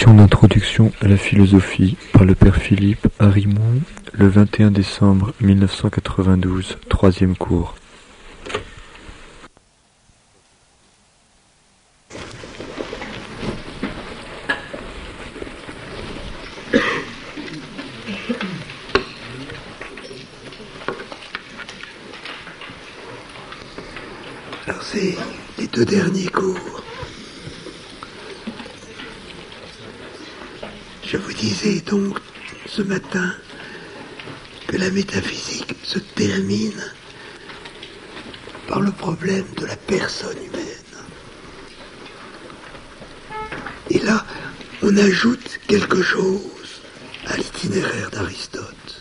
Leçon d'introduction à la philosophie par le père Philippe Arimont, le 21 décembre 1992, troisième cours. Alors c'est les deux derniers cours. Je vous disais donc ce matin que la métaphysique se termine par le problème de la personne humaine. Et là, on ajoute quelque chose à l'itinéraire d'Aristote.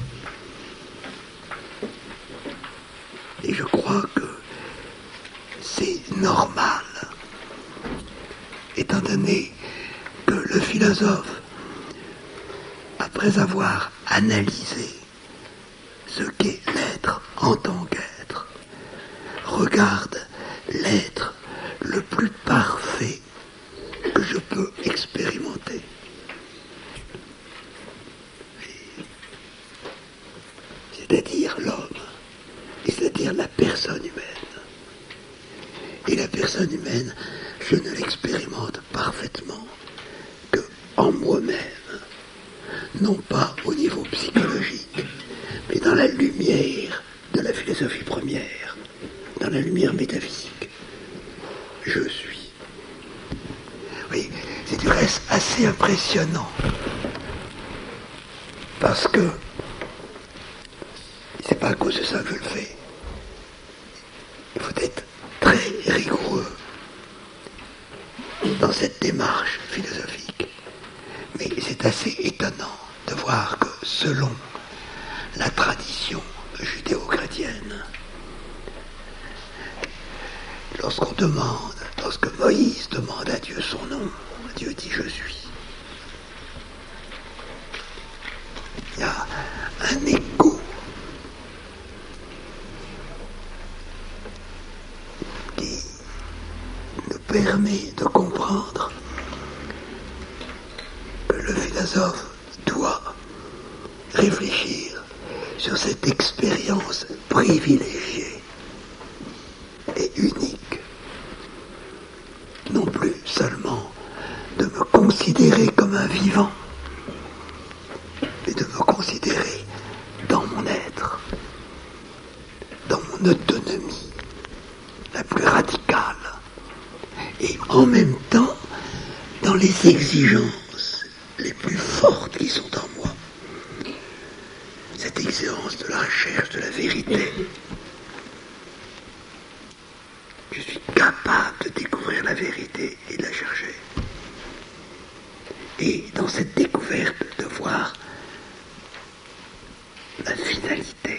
Et je crois que c'est normal, étant donné que le philosophe, après avoir analysé ce qu'est l'être en tant qu'être, regarde l'être le plus parfait que je peux expérimenter. C'est-à-dire l'homme, et c'est-à-dire la personne humaine. Et la personne humaine, je ne l'expérimente parfaitement que en moi-même. Non pas au niveau psychologique, mais dans la lumière de la philosophie première, dans la lumière métaphysique. Je suis. Oui, c'est du reste assez impressionnant, parce que c'est pas à cause de ça que je le fais. Il faut être très rigoureux dans cette démarche philosophique. Mais c'est assez étonnant de voir que selon la tradition judéo-chrétienne, lorsque Moïse demande à Dieu son nom, Dieu dit « je suis ». Il y a un écho qui nous permet de comprendre que le philosophe doit réfléchir sur cette expérience privilégiée et unique. Non plus seulement de me considérer comme un vivant, mais de me considérer dans mon être, dans mon autonomie la plus radicale, et en même temps dans les exigences les plus fortes qui sont en moi. Cette exigence de la recherche de la vérité. Je suis capable de découvrir la vérité et de la chercher. Et dans cette découverte, de voir la finalité,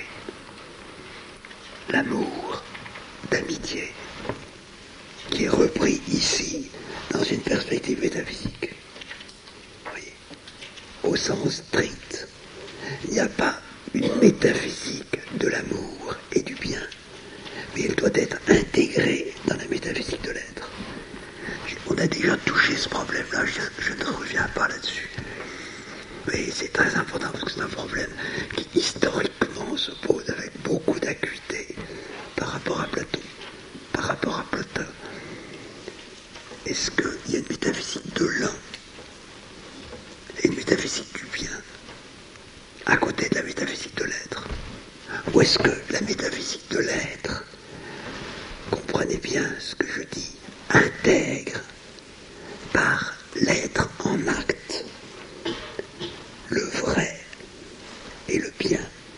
l'amour d'amitié, qui est repris ici dans une perspective métaphysique. Vous voyez, au sens strict, il n'y a pas une métaphysique de l'amour et du bien, mais elle doit être intégrée dans la métaphysique de l'être. On a déjà touché ce problème-là, je ne reviens pas là-dessus. Mais c'est très important parce que c'est un problème qui historiquement se pose avec beaucoup d'acuité par rapport à Platon, par rapport à Plotin. Est-ce qu'il y a une métaphysique de l'un et une métaphysique du bien à côté de la métaphysique de l'être? Ou est-ce que la métaphysique de l'être, comprenez bien ce que je dis, intègre par l'être en acte le vrai et le bien,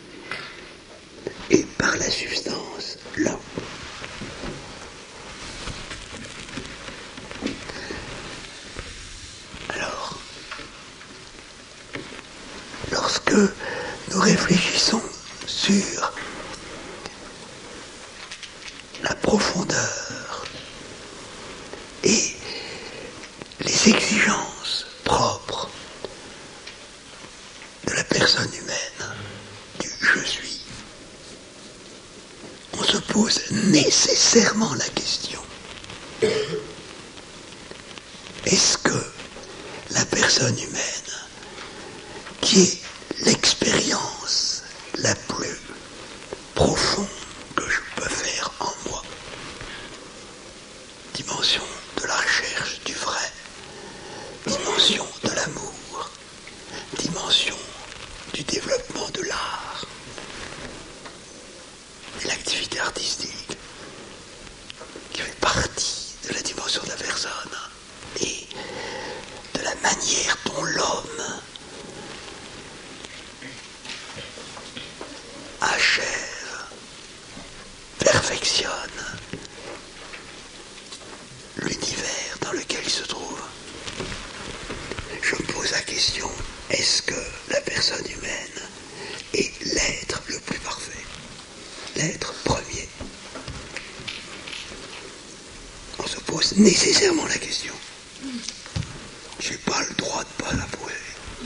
et par la substance l'un? Alors, lorsque nous réfléchissons sur la profondeur et les exigences propres de la personne humaine, du je suis, on se pose nécessairement la question: est-ce que la personne personne humaine qui est l'expérience la plus profonde que je peux faire en moi. Dimension de la recherche du vrai, dimension de l'amour, dimension du développement de l'art et l'activité artistique qui fait partie de la dimension de la personne et de la manière dont l'homme achève, perfectionne l'univers dans lequel il se trouve. Je me pose la question, est-ce que la personne humaine est l'être le plus parfait, l'être premier? On se pose nécessairement la question. Je n'ai pas le droit de ne pas la poser.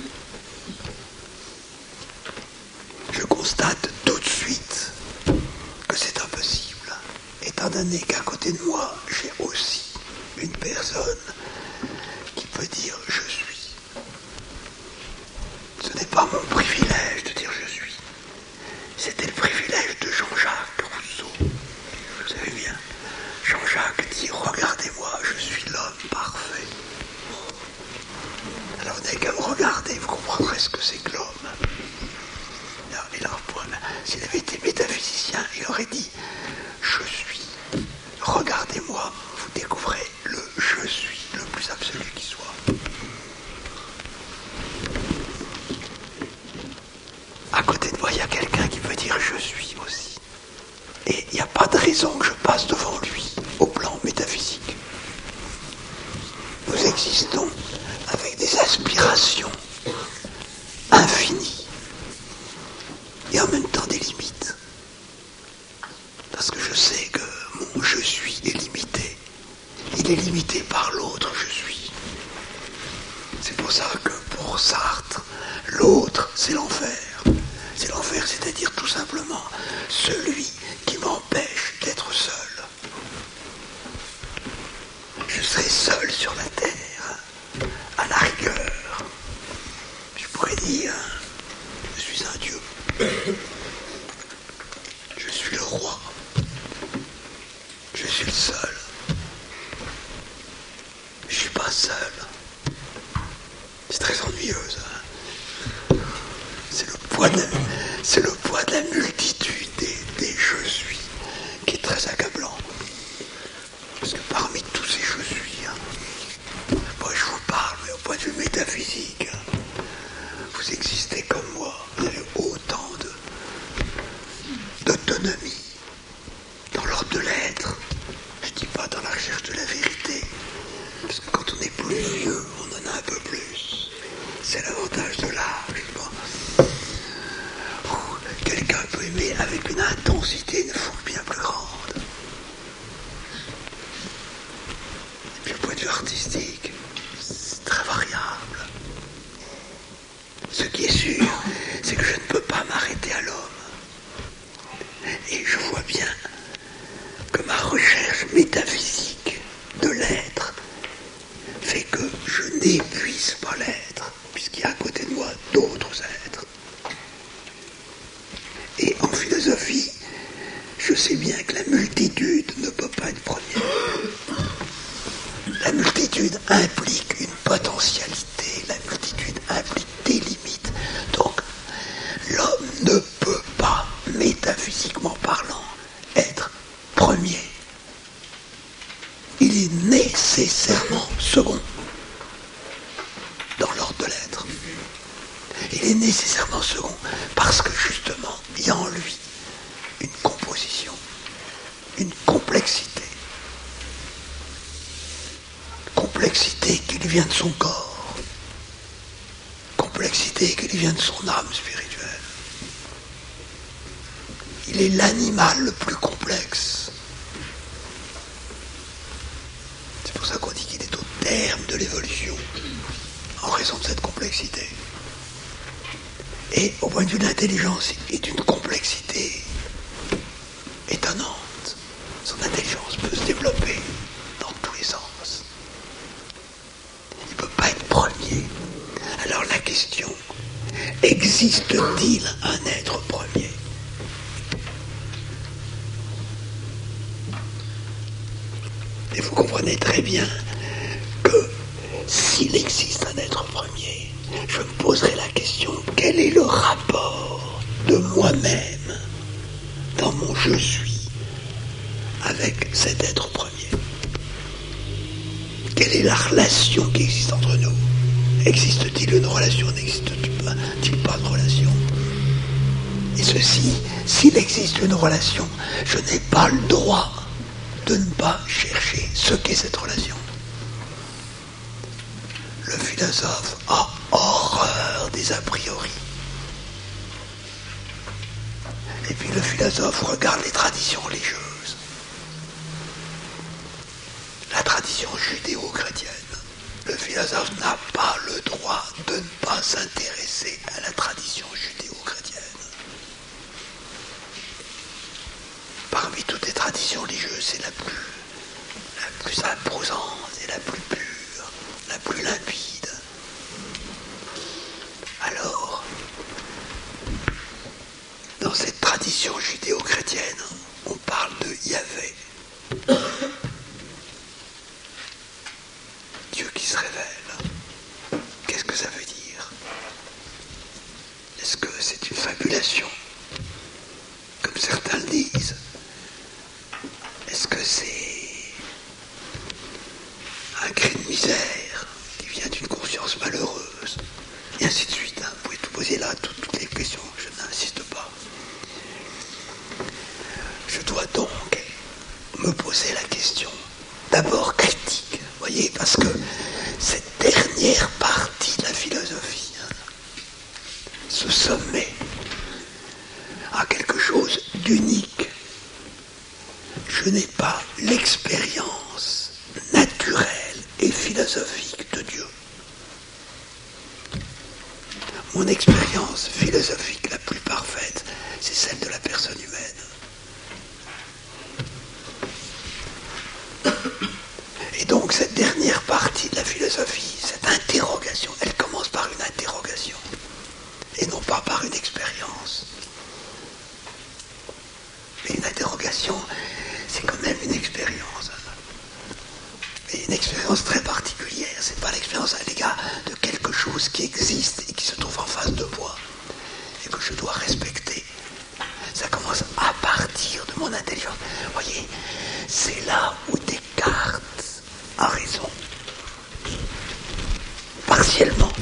Je constate tout de suite que c'est impossible, étant donné qu'à côté de moi, j'ai aussi une personne qui peut dire « je suis ». Ce n'est pas mon privilège de dire « je suis ». C'était le privilège de Jean-Jacques Rousseau. Vous savez bien, Jean-Jacques dit « regardez-moi, je suis l'homme parfait ». Alors vous n'avez qu'à me regarder, vous comprendrez ce que c'est que l'homme. Et là, s'il avait été métaphysicien, il aurait dit « je suis ». Regardez-moi, vous découvrez le « je suis » le plus absolu qui soit. À côté de moi, il y a quelqu'un qui peut dire « je suis » aussi. Et il n'y a pas de raison que je passe devant lui au plan métaphysique. Nous existons avec des aspirations infinies et en même temps des limites. Parce que je sais que mon « je suis » est limité. Il est limité par l'autre « je suis ». C'est pour ça que pour Sartre, l'autre, c'est l'enfer. C'est l'enfer, c'est-à-dire tout simplement celui qui m'empêche d'être seul. Je serai seul sur la terre, à la rigueur. Je pourrais dire, je suis un dieu. Je suis le roi. Je suis le seul. Je suis pas seul. C'est très ennuyeux, ça. C'est le poids de la multitude des je suis qui est très accablant. Parce que parmi tous ces je suis, moi je vous parle, mais au point de vue métaphysique, vous existez comme moi, vous avez autant d'autonomie dans l'ordre de l'être. Je dis pas dans la recherche de la vérité, parce que quand on est plus vieux, on en a un peu plus. C'est l'avantage de l'âge. Quelqu'un peut aimer avec une intensité, une foule bien plus grande. Et puis, au point de vue artistique, c'est très variable. Ce qui est sûr, c'est que je ne peux pas m'arrêter à l'homme. Et je vois bien que ma recherche métaphysique de l'être fait que je n'épuise pas l'être, puisqu'il y a à côté de moi d'autres êtres. Et en philosophie, je sais bien que la multitude ne peut pas être première. La multitude implique une potentialité, la multitude implique des limites. Donc, l'homme ne peut pas, métaphysiquement parlant, être premier. Il est nécessairement second dans l'ordre de l'être. Il est nécessairement second parce que justement, il y a en lui une composition, une complexité. Complexité qui lui vient de son corps. Complexité qui lui vient de son âme spirituelle. Il est l'animal le plus complexe. C'est pour ça qu'on dit qu'il est au terme de l'évolution, en raison de cette complexité. Et au point de vue de l'intelligence, il est d'une complexité étonnante. Son intelligence peut se développer dans tous les sens. Il ne peut pas être premier. Existe-t-il un être premier? Et vous comprenez très bien que s'il existe un être premier, je me poserai la question, quel est le rapport de moi-même dans mon je suis avec cet être premier? Quelle est la relation qui existe entre nous? Existe-t-il une relation? N'existe-t-il pas de relation? Et ceci, s'il existe une relation, je n'ai pas le droit de ne pas chercher ce qu'est cette relation. Le philosophe a horreur des a priori. Et puis le philosophe regarde les traditions religieuses. La tradition judéo-chrétienne. Le philosophe n'a pas le droit de ne pas s'intéresser à la tradition judéo-chrétienne. Parmi toutes les traditions religieuses, c'est la plus imposante et la plus pure, la plus limpide. Alors, dans cette tradition judéo-chrétienne, on parle de Yahvé. Dieu qui se révèle. Qu'est-ce que ça veut dire? Est-ce que c'est une fabulation, comme certains le disent? Est-ce que c'est un cri de misère qui vient d'une conscience malheureuse? Et ainsi de suite. Vous pouvez tout poser là, toutes les questions, je n'insiste pas. Je dois donc me poser la question, d'abord critique, voyez, parce que cette dernière partie de la philosophie, ce sommet, a quelque chose d'unique. Je n'ai pas l'expérience naturelle et philosophique de Dieu. Mon expérience philosophique la plus parfaite, c'est celle de la personne humaine. Et donc cette dernière partie de la philosophie, cette interrogation, elle commence par une interrogation, et non pas par une expérience. Mais une interrogation, c'est quand même une expérience. Et une expérience très particulière. C'est pas l'expérience à l'égard de quelque chose qui existe et qui se trouve en face de moi et que je dois respecter. Ça commence à partir de mon intelligence. Vous voyez, c'est là où Descartes a raison. Partiellement.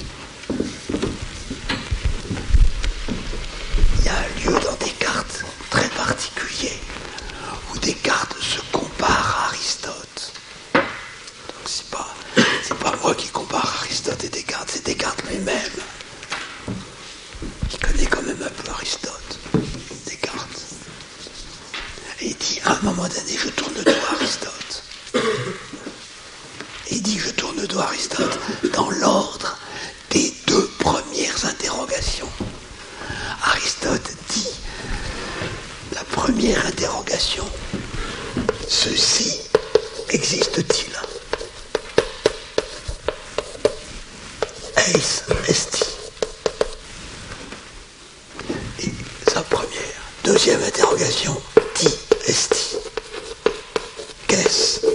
Il y a un lieu dans Descartes très particulier où Descartes se compare à Aristote. Donc c'est pas moi qui compare Aristote et Descartes, c'est Descartes lui-même qui connaît quand même un peu Aristote, Descartes. Et il dit, à un moment donné, je tourne le dos à Aristote. Et il dit, je tourne le dos à Aristote dans l'ordre des deux premières interrogations. Aristote dit, la première interrogation, ceci existe-t-il? Eis esti. Et sa première. Deuxième interrogation, ti esti. Qu'est-ce?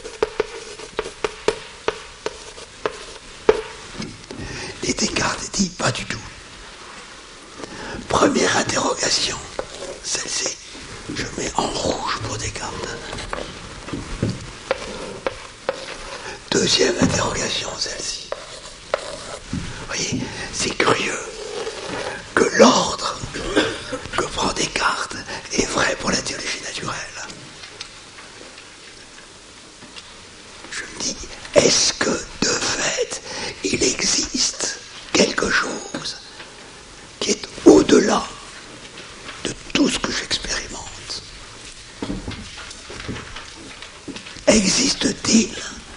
Et Descartes dit pas du tout. Première interrogation, celle-ci, je mets en rouge pour Descartes. Deuxième interrogation, celle-ci. Vous voyez, c'est curieux que l'ordre que prend Descartes est vrai pour la théologie naturelle. Je me dis, est-ce que de fait, il existe quelque chose qui est au-delà de tout ce que j'expérimente? Existe-t-il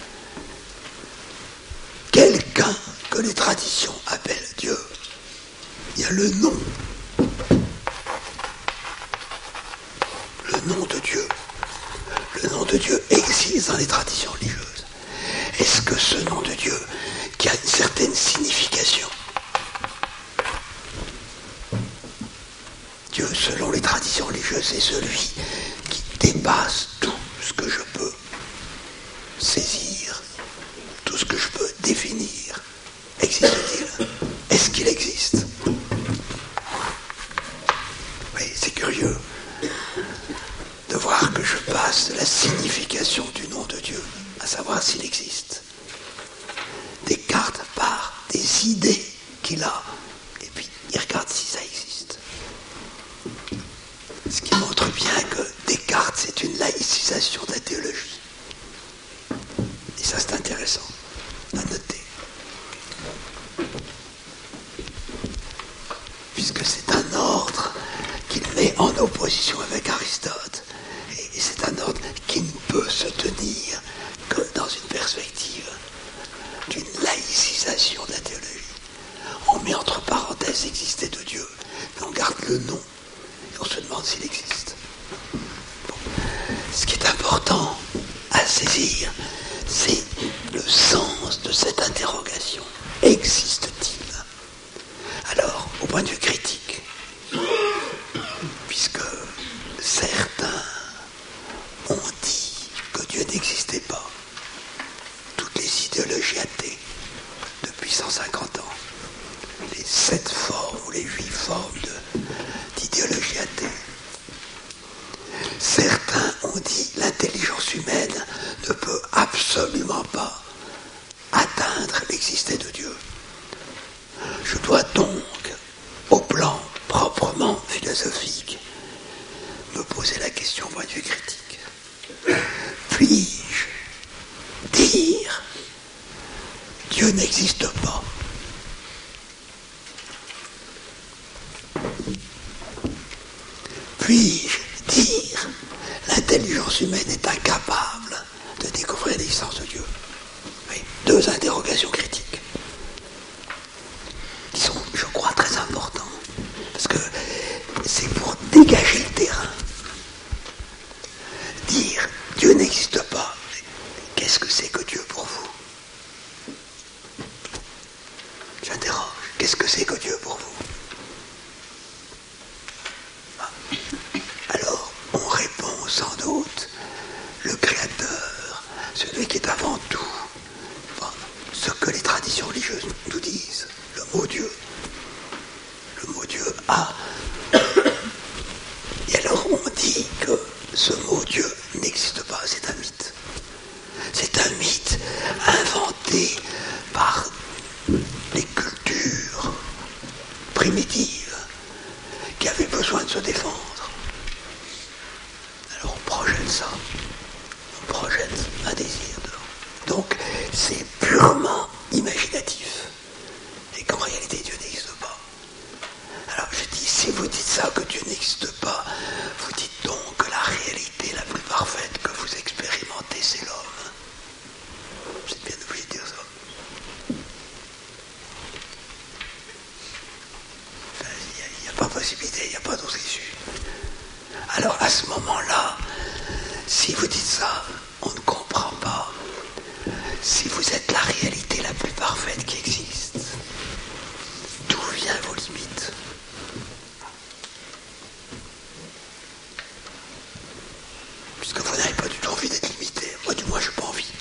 quelqu'un que les traditions appellent Dieu? Il y a le nom. Le nom de Dieu. Le nom de Dieu existe dans les traditions religieuses. Est-ce que ce nom de Dieu, qui a une certaine signification, Dieu, selon les traditions religieuses, c'est celui qui dépasse tout ce que je peux saisir, tout ce que je peux définir. Existe-t-il? Est-ce qu'il existe? Oui, c'est curieux de voir que je passe de la signification du nom de Dieu à savoir s'il existe. Descartes part des idées qu'il a, et puis il regarde si ça existe. Ce qui montre bien que Descartes, c'est une laïcisation de la théologie. Et ça, c'est intéressant à noter. Puisque c'est un ordre qu'il met en opposition avec Aristote. Et c'est un ordre qui ne peut se tenir que dans une perspective d'une laïcisation de la théologie. On met entre parenthèses exister de Dieu, mais on garde le nom et on se demande s'il existe. Bon. Ce qui est important à saisir, c'est le sens de cette interrogation. Existe-t-il? Alors, au point de vue critique, puisque certains ont dit que Dieu n'existait pas, toutes les idéologies athées, depuis 150 ans, les 7 formes ou les 8 formes d'idéologie athée, certains ont dit l'intelligence humaine ne peut absolument pas atteindre l'existence de Dieu. Je dois donc, au plan proprement philosophique, me poser la question au point de vue critique. Puis-je dire Dieu n'existe pas? Puis-je dire l'intelligence humaine est incapable de découvrir l'existence de Dieu? Oui, 2 interrogations critiques qui sont, je crois, très importantes, parce que c'est pour dégager le terrain. Dire Dieu n'existe pas, qu'est-ce que c'est que Dieu pour vous? J'interroge, qu'est-ce que c'est que Dieu pour vous? Alors, on répond sans doute, le Créateur, celui qui est avant tout, ce que les traditions religieuses nous disent, le mot Dieu. Le mot Dieu a. Et alors on dit que ce mot Dieu n'existe pas, c'est un mythe. C'est un mythe inventé par les cultures primitives qui avaient besoin de se défendre. Alors on projette ça, on projette un désir dedans. Donc c'est purement imaginatif et qu'en réalité Dieu n'existe pas. Alors je dis, si vous dites ça, que Dieu n'existe pas, vous dites donc que la réalité la plus parfaite que vous expérimentez, c'est l'homme. Vous êtes bien obligé de dire ça. Il n'y a pas possibilité, il n'y a pas d'autre issue. Alors à ce moment-là, si vous dites ça, on ne comprend pas. Si vous êtes la réalité la plus parfaite qui existe, d'où viennent vos limites? Puisque vous n'avez pas du tout envie d'être limité. Moi, du moins, je n'ai pas envie.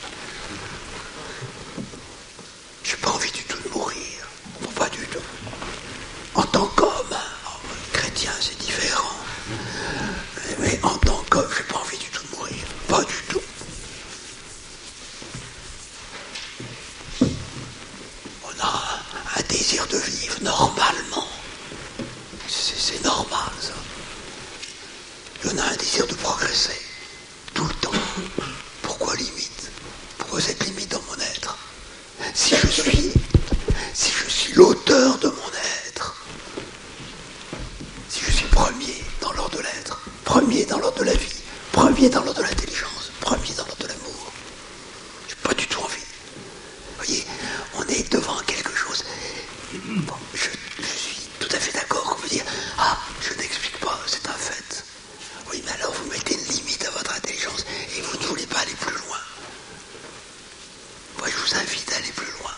Je n'ai pas envie du tout de mourir. Bon, pas du tout. En tant qu'homme, chrétien, c'est différent. Mais en tant qu'homme, je n'ai pas envie du tout de mourir. Pas du tout. On a un désir de vivre normalement. C'est normal, ça. On a un désir de progresser. Tout le temps. Pourquoi limite? Pourquoi cette limite dans mon être? Si je suis l'auteur de mon être, si je suis premier dans l'ordre de l'être, premier dans l'ordre de la vie, premier dans l'ordre de l'intelligence, premier dans l'ordre de l'amour, je n'ai pas du tout envie. Vous voyez, on est devant quelque chose. Bon, je suis tout à fait d'accord qu'on peut dire, je n'explique pas, c'est un fait. Oui, mais alors vous mettez une limite à votre intelligence et vous ne voulez pas aller plus loin. Moi, je vous invite à aller plus loin.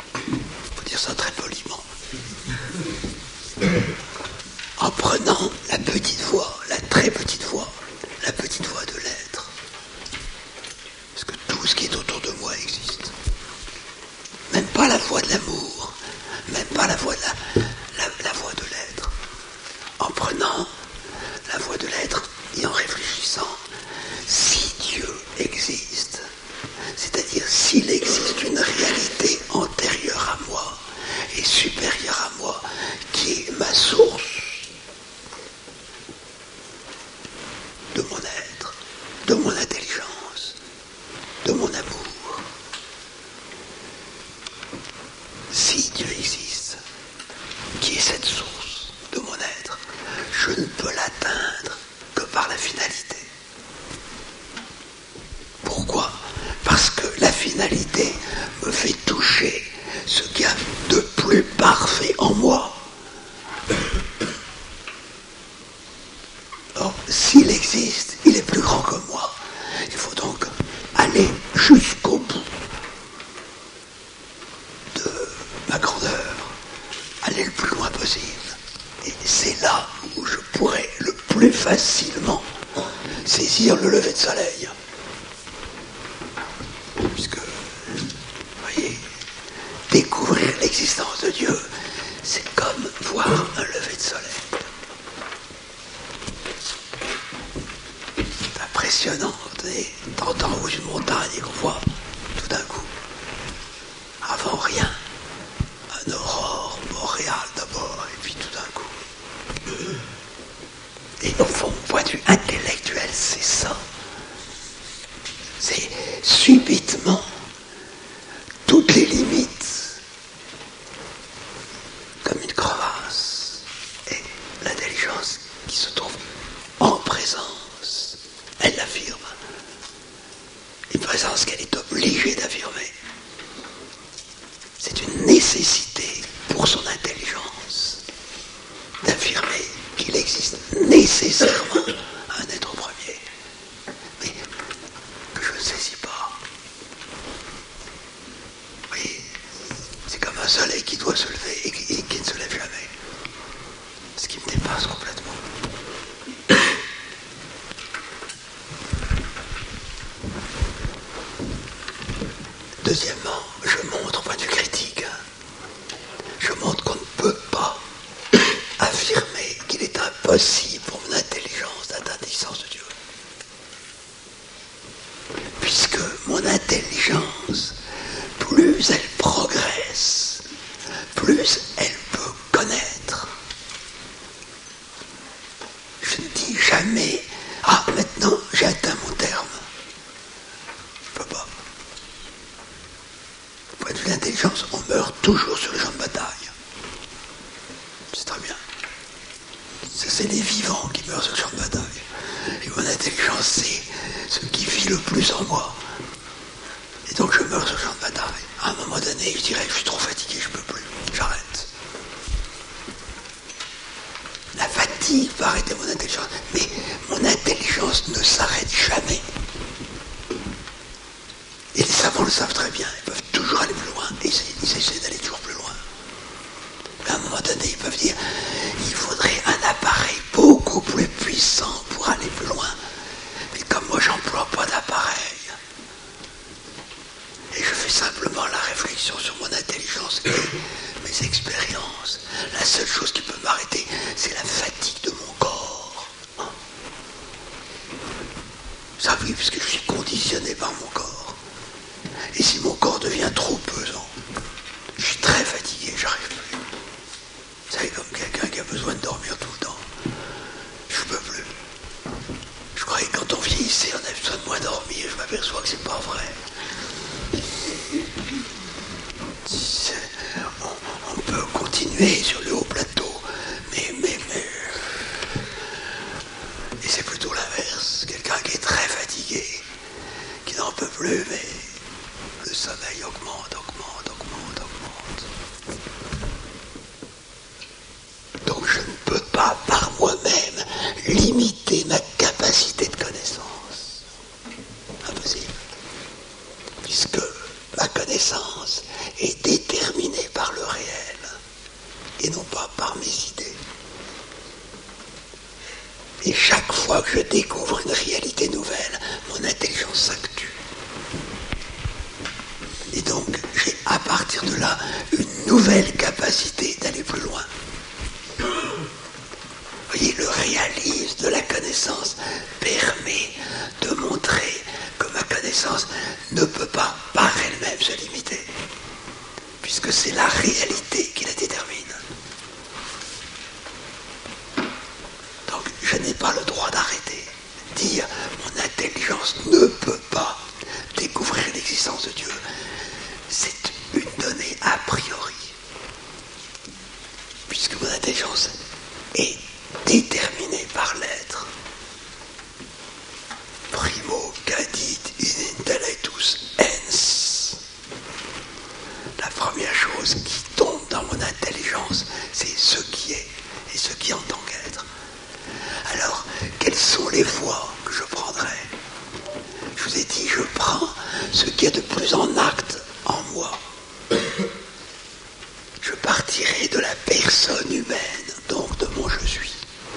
Il faut dire ça très poliment. En prenant cette source de mon être, je ne peux l'atteindre que par la finalité. Pourquoi ? Parce que la finalité me fait toucher ce qu'il y a de plus parfait en moi. Or, s'il existe, il est plus grand que moi. Il faut donc aller jusqu'au bout de ma grandeur, aller le plus loin possible. Et c'est là où je pourrais le plus facilement saisir le lever de soleil. Puisque, vous voyez, découvrir l'existence de Dieu, c'est comme voir un lever de soleil. C'est impressionnant, t'entends en haut d'une montagne et qu'on voit tout d'un coup, avant rien, un aurore boréale d'abord, et puis tout d'un coup. Et au fond, point de vue intellectuel, c'est ça. C'est subitement toutes les limites, comme une crevasse, et l'intelligence qui se trouve en présence, elle l'affirme. Une présence qu'elle est obligée d'affirmer. C'est une nécessité pour son intelligence d'affirmer qu'il existe nécessairement un être premier, mais que je ne saisis pas. Vous voyez, c'est comme un soleil qui doit se lever et qui ne se lève jamais, ce qui me dépasse complètement. Deuxièmement, je montre, au point de vue critique, je montre qu'on ne peut pas affirmer qu'il est impossible pour mon intelligence d'atteindre l'existence de Dieu. Puisque mon intelligence, plus elle progresse, plus elle peut connaître. Je ne dis jamais « Ah, maintenant j'ai atteint mon terme ». Je ne peux pas. Au point de vue de l'intelligence, on meurt toujours sur le champ de bataille. C'est très bien. C'est les vivants qui meurent sur le champ de bataille. Et mon intelligence, c'est ce qui vit le plus en moi. Et donc je meurs sur le champ de bataille. À un moment donné, je dirais, je suis trop fatigué, je ne peux plus. J'arrête. La fatigue va arrêter mon intelligence. Mais mon intelligence ne s'arrête jamais. Et les savants le savent très bien. Ils peuvent toujours aller plus loin. Et ils essaient d'aller toujours plus loin. Mais à un moment donné, ils peuvent dire il faudrait un appareil beaucoup plus puissant pour aller plus loin. Mais comme moi, j'emploie pas d'appareil, et je fais simplement la réflexion sur mon intelligence et mes expériences, la seule chose qui peut m'arrêter, c'est la fatigue de mon corps. Ça oui, puisque je suis conditionné par mon corps. Et si mon corps devient trop pesant, je suis très fatigué, j'arrive plus. Vous savez, comme quelqu'un qui a besoin de dormir tout le temps. Je peux plus. Je croyais que quand on vieillissait, on avait besoin de moins dormir. Je m'aperçois que c'est pas vrai. On peut continuer sur le haut plateau, mais et c'est plutôt l'inverse. Quelqu'un qui est très fatigué, qui n'en peut plus, mais le sommeil augmente. Donc je ne peux pas par moi-même limiter ma capacité de connaissance. Impossible. Puisque ma connaissance est déterminée par le réel et non pas par mes idées. Et chaque fois que je découvre une réalité nouvelle, mon intelligence s'actue. Et donc, j'ai à partir de là une nouvelle capacité d'aller plus loin. Vous voyez, le réalisme de la connaissance permet de montrer que ma connaissance ne peut pas par elle-même se limiter, puisque c'est la réalité qui la détermine. Donc, je n'ai pas le droit d'arrêter. Dire mon intelligence ne peut pas découvrir l'existence de Dieu, c'est une donnée a priori. Puisque mon intelligence est déterminée par l'être. Primo cadit in intellectus ens. La première chose qui tombe dans mon intelligence, c'est ce qui est et ce qui en tant qu'être. Alors, quelles sont les voies que je prendrai? Je vous ai dit, je prends ce qui est de plus en acte en moi. Je partirai de la personne humaine, donc de mon je suis.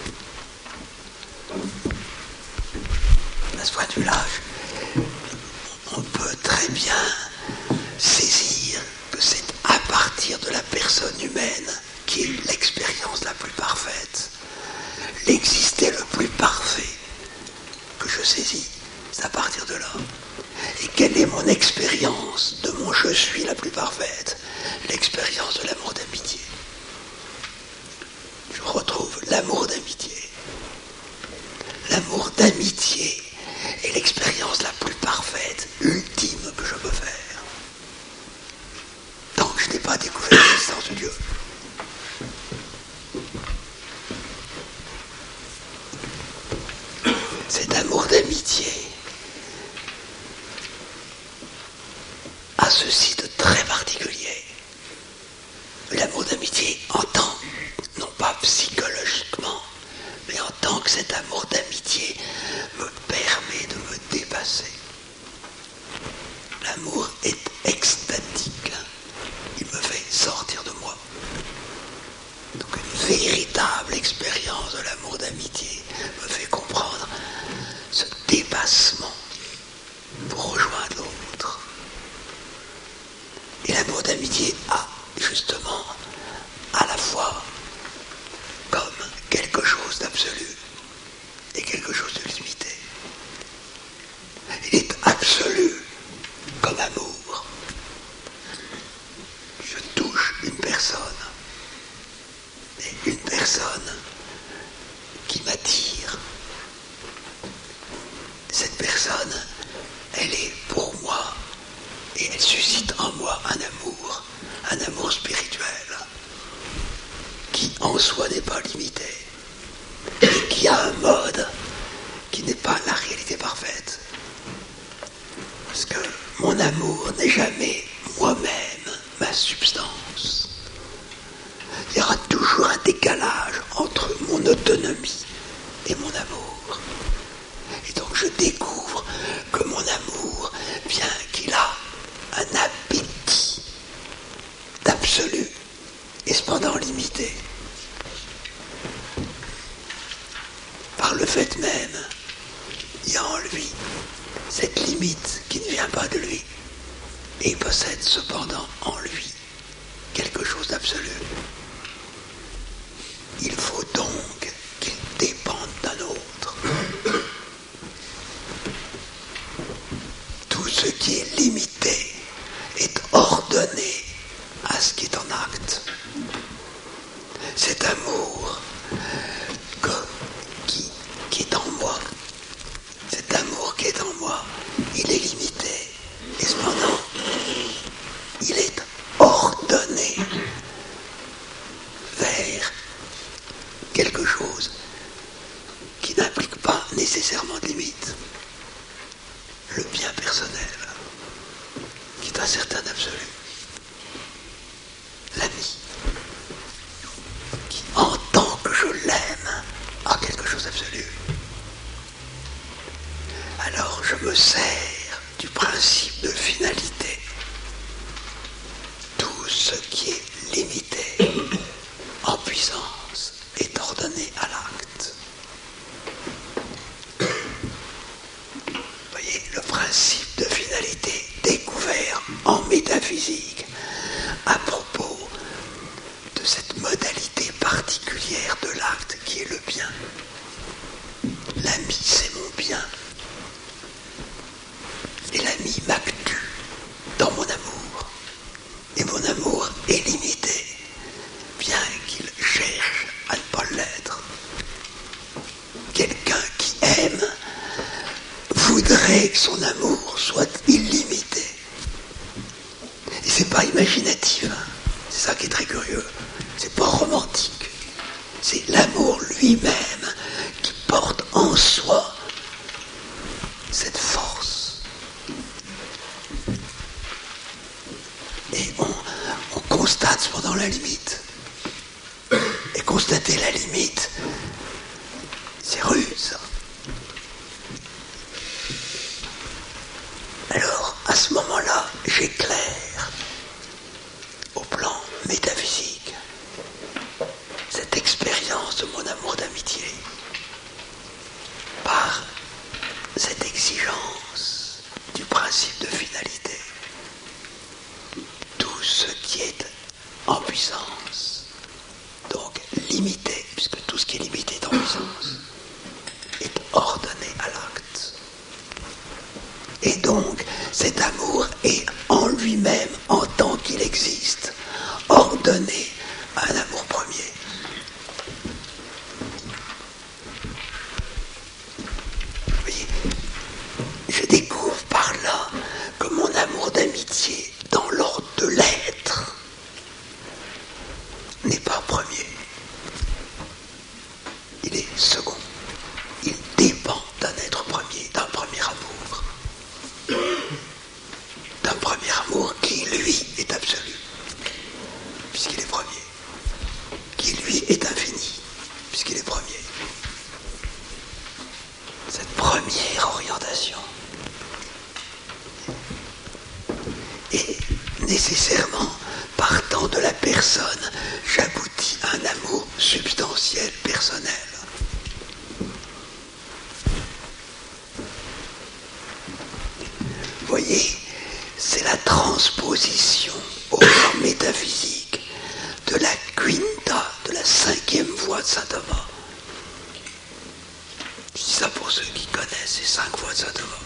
À ce point de vue-là, on peut très bien saisir que c'est à partir de la personne humaine qui est l'expérience la plus parfaite, l'exister le plus parfait que je saisis. C'est à partir de là. Et quelle est mon expérience de mon je suis la plus parfaite? L'expérience de l'amour d'amitié. Je retrouve l'amour d'amitié. L'amour d'amitié est l'expérience la plus parfaite, ultime que je peux faire. Tant que je n'ai pas découvert l'existence de Dieu. Cet amour d'amitié a ceci de très particulier. L'amour d'amitié en tant, non pas psychologiquement, mais en tant que cet amour d'amitié me permet de me dépasser. L'amour est extatique. Il me fait sortir de moi. Donc une véritable expérience de l'amour d'amitié me fait comprendre ce dépassement pour rejoindre l'autre. Et l'amour d'amitié a justement à la fois comme quelque chose d'absolu et quelque chose de limité. Il est absolu comme amour. Je touche une personne, et une personne qui m'attire. Cette personne, elle est pour moi et elle suscite en moi un amour spirituel qui en soi n'est pas limité et qui a un mode qui n'est pas la réalité parfaite. Parce que mon amour n'est jamais moi-même, ma substance. Il y aura toujours un décalage entre mon autonomie et mon amour. Et donc je découvre que mon amour, bien qu'il a un appétit d'absolu, est cependant limité. Par le fait même, il y a en lui cette limite qui ne vient pas de lui. Et il possède cependant en lui quelque chose d'absolu. Il faut donc qu'il dépende d'un autre. Tout ce qui est limité est ordonné à ce qui est en acte. Cet amour qui est en moi, cet amour qui est en moi, il est limité. Et cependant, il est ordonné vers quelque chose qui n'implique pas nécessairement de limite. Le bien personnel, qui est un certain absolu. L'ami, qui en tant que je l'aime, a quelque chose d'absolu. Alors je me sers du principe de finalité. Tout ce qui est limité en puissance est ordonné à l'acte. Vous voyez, le principe de finalité découvert en métaphysique à propos de cette modalité particulière de l'acte qui est le bien. L'ami, c'est mon bien. Et l'ami m'actue dans mon amour. Et mon amour est limité, bien qu'il cherche à ne pas l'être. Quelqu'un qui aime voudrait que son amour soit illimité. Et c'est pas imaginatif, hein. C'est ça qui est très curieux. C'est pas romantique. C'est l'amour lui-même qui porte en soi cette force. Et on constate cependant la limite. Et constater la limite, c'est rude, ça. Alors, à ce moment-là, j'éclaire au plan métaphysique cette expérience de mon amour d'amitié par cette exigence du principe de finalité. Tout ce qui est en puissance, donc limité, puisque tout ce qui est limité est en puissance, est ordonné à l'acte. Et donc, cet amour est en lui-même, en tant qu'il existe, ordonné à un amour premier. Vous voyez, je découvre par là que mon amour d'amitié, dans l'ordre de l'être, n'est pas premier. Il est second. Il dépend d'un être premier, d'un premier amour. D'un premier amour qui, lui, est absolu, puisqu'il est premier. Qui, lui, est infini, puisqu'il est premier. Cette première orientation est nécessairement, partant de la personne, j'aboutis à un amour substantiel, personnel. Vous voyez, c'est la transposition au plan métaphysique de la quinta, de la 5e voie de saint Thomas. Je dis ça pour ceux qui connaissent ces 5 voies de saint Thomas.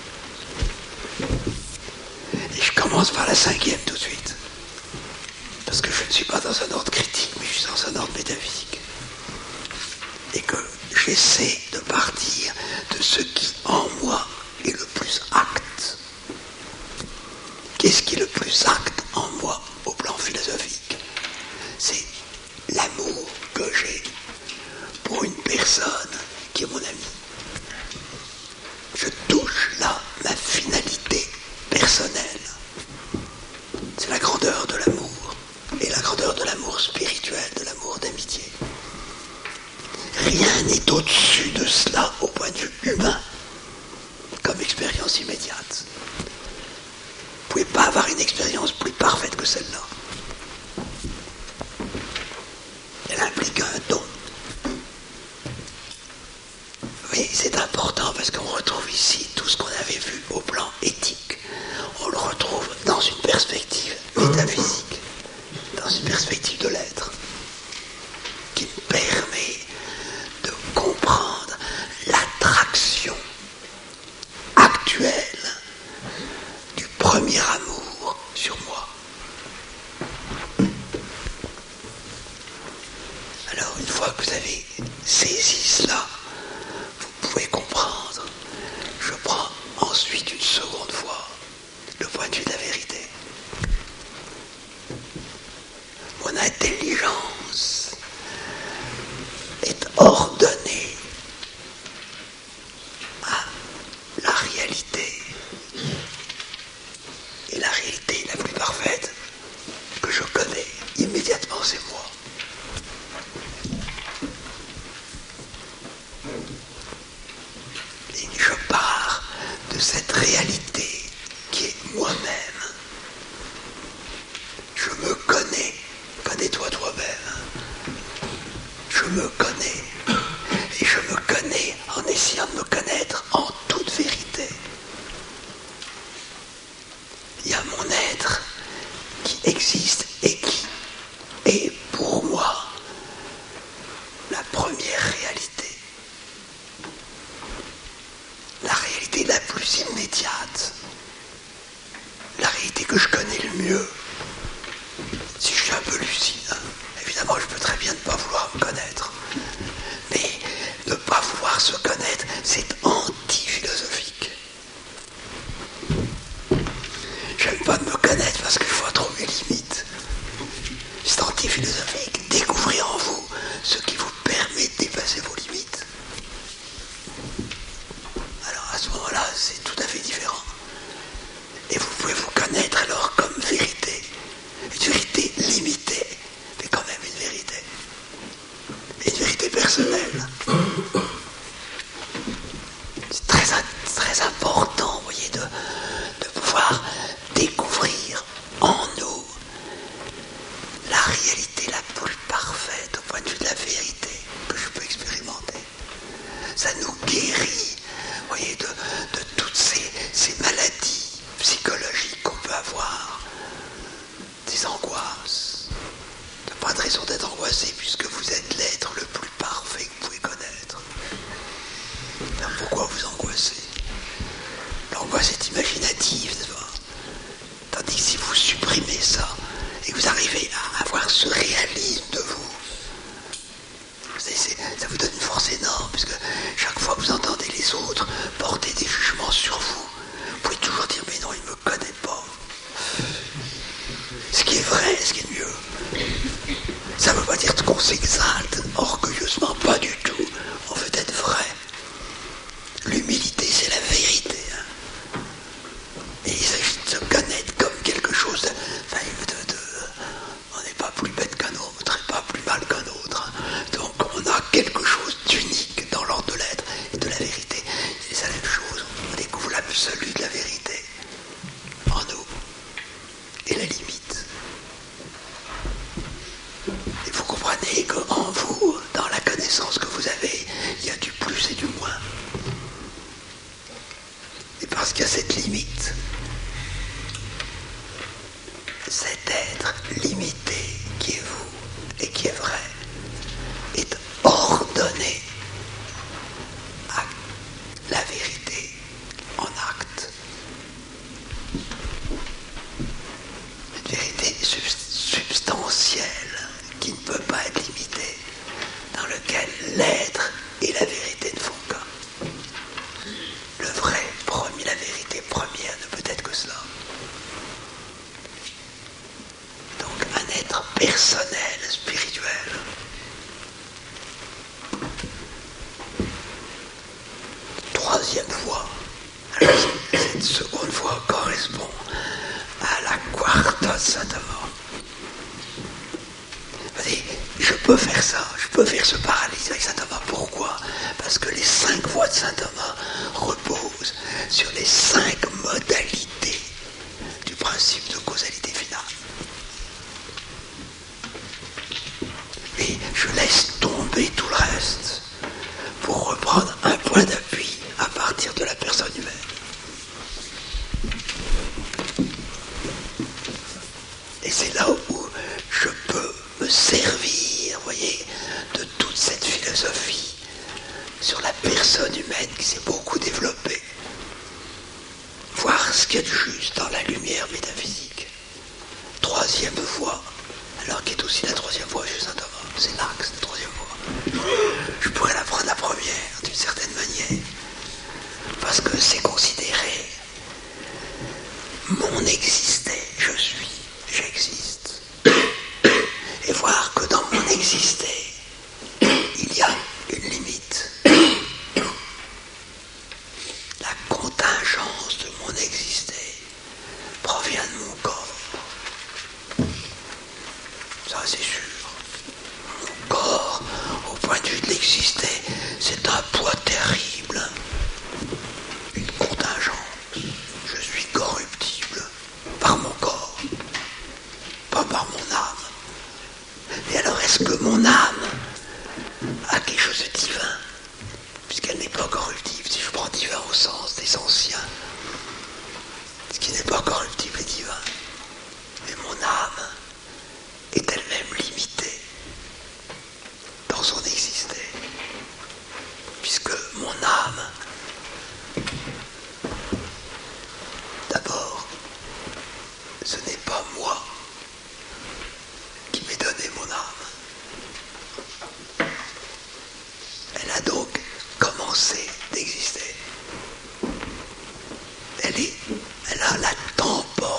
Et je commence par la 5e tout de suite. Parce que je ne suis pas dans un ordre critique, mais je suis dans un ordre métaphysique. Et que j'essaie de partir de ce qui, en moi, est le plus acte. Qu'est-ce qui est le plus acte en moi au plan philosophique? C'est l'amour que j'ai pour une personne qui est mon ami. Je touche là ma finalité personnelle. C'est la grandeur de l'amour, et la grandeur de l'amour spirituel, de l'amour d'amitié. Rien n'est au-dessus de cela au point de vue humain, comme expérience immédiate. Vous ne pouvez pas avoir une expérience plus parfaite que celle-là. Elle implique un don. Oui, c'est important parce qu'on retrouve ici tout ce qu'on avait vu au plan éthique. On le retrouve dans une perspective métaphysique, dans une perspective de l'être, qui me permet de comprendre l'attraction actuelle du premier amour sur moi. Alors, une fois que vous avez saisi cela, vous pouvez comprendre. Je prends ensuite une seconde fois le point de vue de la vérité. Mon intelligence est ordonnée à la réalité. Et la réalité la plus parfaite que je connais immédiatement, c'est moi. Et je pars de cette réalité qui est moi-même. Je me connais. Connais-toi toi-même. Je me connais. Et je me connais en essayant de me connaître en toute vérité. Il y a mon être qui existe et qui est pour moi la première réalité. La réalité la plus immédiate. La réalité que je connais le mieux. Si je suis un peu lucide, évidemment je peux très bien ne pas vouloir me connaître. personnel. C'est très important, vous voyez, de pouvoir découvrir en nous la réalité la plus parfaite au point de vue de la vérité que je peux expérimenter. Ça nous guérit, vous voyez, de toutes ces maladies psychologiques qu'on peut avoir, des angoisses. Il n'y a pas de raison d'être angoissé puisque vous êtes l'être le plus parfait que vous pouvez connaître. Alors pourquoi vous angoissez? L'angoisse est imaginative, n'est-ce pas? Tandis que si vous supprimez ça et que vous arrivez à avoir ce réalisme de vous, ça vous donne une force énorme, puisque chaque fois que vous entendez les autres porter des jugements sur vous, vous pouvez toujours dire mais non, il ne me connaît pas. Ce qui est vrai, ce qui est mieux. Ça ne veut pas dire qu'on s'exalte orgueilleusement, pas du tout. On veut être vrai. L'humilité, c'est la vérité. Et il s'agit de se connaître comme quelque chose de on n'est pas plus bête qu'un autre, et pas plus mal qu'un autre. Donc on a quelque chose d'unique dans l'ordre de l'être et de la vérité. C'est la même chose. On découvre l'absolu de la vérité en nous et la limite. Et vous comprenez qu'en vous, dans la connaissance que vous avez, il y a du plus et du moins. Et parce qu'il y a cette limite, cet être limité qui est vous et qui est vrai est ordonné à la vérité en acte. Une vérité substantielle qui ne peut pas être limitée, dans lequel l'être et la vérité ne font qu'un. Le vrai premier, la vérité première ne peut être que cela. Donc un être personnel, spirituel. Troisième voie. Alors cette seconde voie correspond à la Quarta Saint-Thomas. Vous voyez, je peux faire ça, je peux faire ce parallèle avec Saint-Thomas. Pourquoi? Parce que les 5 voies de Saint-Thomas reposent sur les 5 modalités du principe de causalité finale. Et je laisse tomber tout le reste pour reprendre un point d'appui à partir de la personne humaine. Et c'est là où je peux me servir, vous voyez, de toute cette philosophie sur la personne humaine qui s'est beaucoup développée. Voir ce qu'il y a de juste dans la lumière métaphysique. Troisième voie, alors qui est aussi la troisième voie chez saint Thomas. C'est l'axe de troisième voie. Je pourrais la prendre la première, d'une certaine manière, parce que c'est considérer mon exister, je suis, j'existe. Et voir que dans mon exister, il y a une limite. La contingence de mon exister provient de mon corps. Ça, c'est sûr. Mon corps, au point de vue de l'exister, c'est un poids terrible. Une contingence. Je suis corruptible par mon corps, pas par mon âme. Et alors, est-ce que mon âme a quelque chose de divin, puisqu'elle n'est pas corruptible? Si je prends divin au sens des anciens, ce qui n'est pas corruptible est divin. Mais mon âme est elle-même limitée dans son exister, puisque mon âme, d'abord, ce n'est pas moi qui m'ai donné mon âme. Elle a donc commencé d'exister. Elle a la temporalité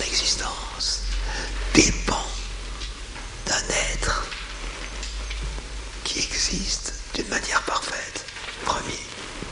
existence dépend d'un être qui existe d'une manière parfaite, premier.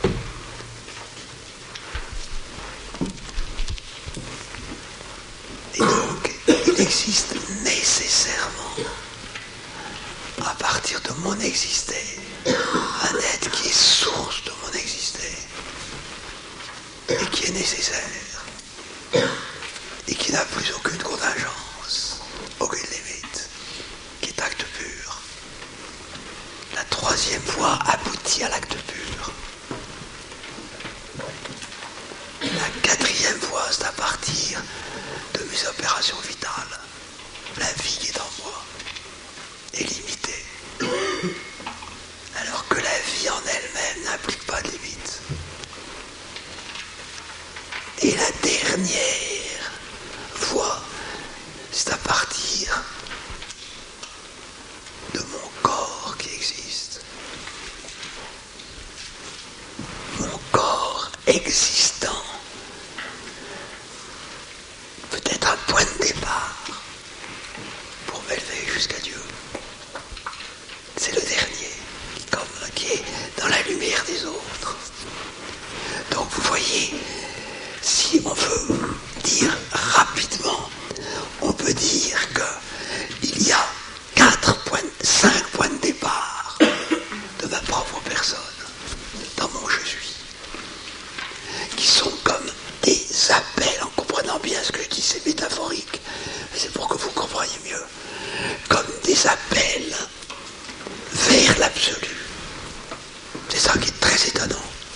Et donc, il existe nécessairement, à partir de mon exister, un être qui est source de mon exister, et qui est nécessaire, et qui n'a plus aucune contingence, aucune limite, qui est acte pur. La troisième voie aboutit à l'acte pur. La quatrième voie, c'est à partir de mes opérations vitales. La vie qui est en moi est limitée, alors que la vie en elle-même n'implique pas de limite. Et la dernière voie, c'est à partir de mon corps qui existe. Mon corps existant peut être un point de départ pour m'élever jusqu'à Dieu. C'est le dernier qui est dans la lumière des autres. Donc vous voyez, si on veut dire rapidement, on peut dire qu'il y a 5 points de départ de ma propre personne, dans mon je suis, qui sont comme des appels, en comprenant bien ce que je dis, c'est métaphorique, c'est pour que vous compreniez mieux, comme des appels vers l'absolu. C'est ça qui est très étonnant.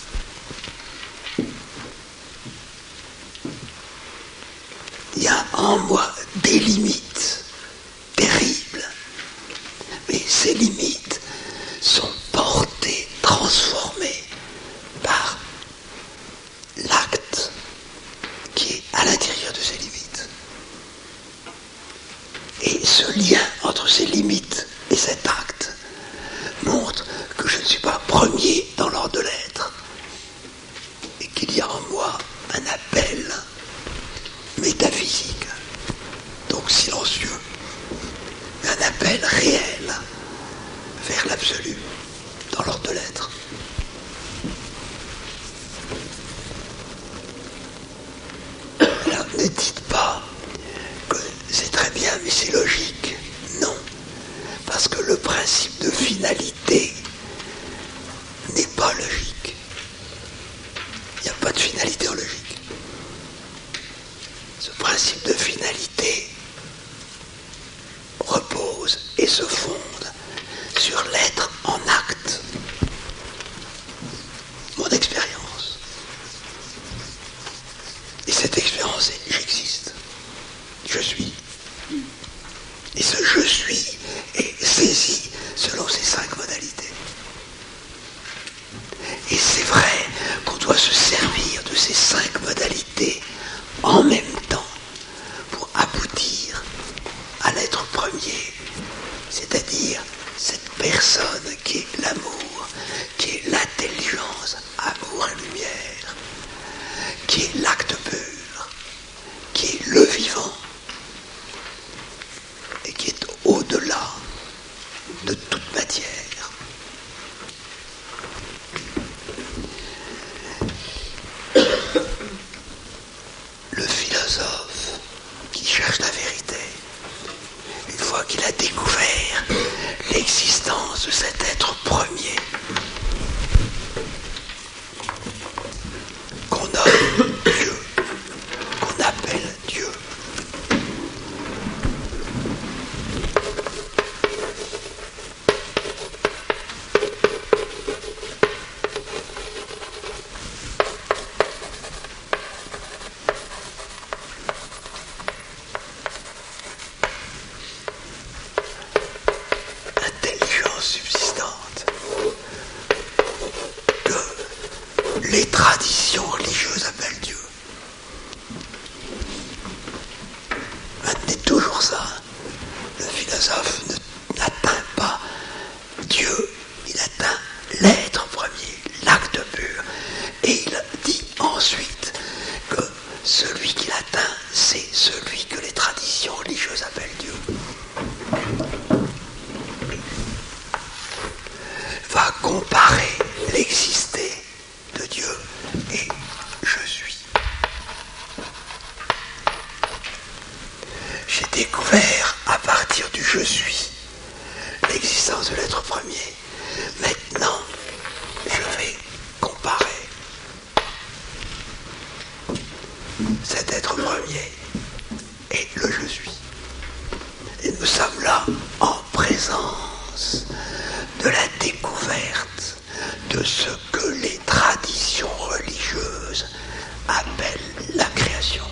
Il y a en moi des limites terribles, mais ces limites sont portées, transformées par l'acte qui est à l'intérieur de ces limites. Et ce lien entre ces limites et cet acte montre que je ne suis pas premier dans l'ordre de l'être et qu'il y a en moi un appel métaphysique, donc silencieux, mais un appel réel vers l'absolu dans l'ordre de l'être. Alors ne dites pas que c'est très bien mais c'est logique. Non, parce que le principe de finalité n'est pas logique. Il n'y a pas de finalité en logique. Ce principe de finalité repose et se fonde sur l'être en acte. Mon expérience. Et cette expérience, c'est j'existe. Je suis. Et ce je suis est saisi selon ces 5 modalités. Et c'est vrai qu'on doit se servir de ces 5 modalités en même temps pour aboutir à l'être premier, c'est-à-dire cette personne qui est l'amour, qui est l'intelligence, amour et lumière, qui est l'acte pur, qui est le vivant et qui est au-delà de toute matière. Le philosophe qui cherche la vérité, une fois qu'il a découvert l'existence de cet être premier, qu'on nomme Dieu, qu'on appelle Dieu, subsistante, que les traditions religieuses appellent Dieu. Maintenez toujours ça. Le philosophe n'atteint pas Dieu, il atteint l'être premier, l'acte pur. Et il dit ensuite que celui qui l'atteint, c'est celui que J'ai découvert à partir du je suis l'existence de l'être premier. Maintenant, je vais comparer cet être premier et le je suis. Et nous sommes là en présence de la découverte de ce que les traditions religieuses appellent la création.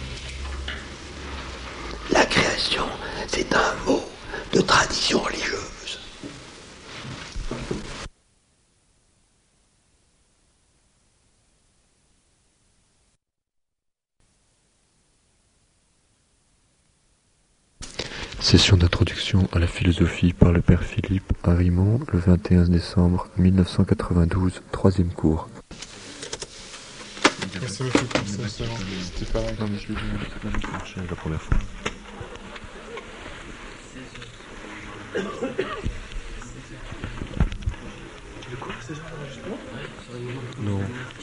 La création, c'est un mot de tradition religieuse. Session d'introduction à la philosophie par le père Philippe Harimont, le 21 décembre 1992, troisième cours. C'était pas là. Non mais je l'ai vu la première fois. Le cours, c'est genre d'enregistrement ? Non.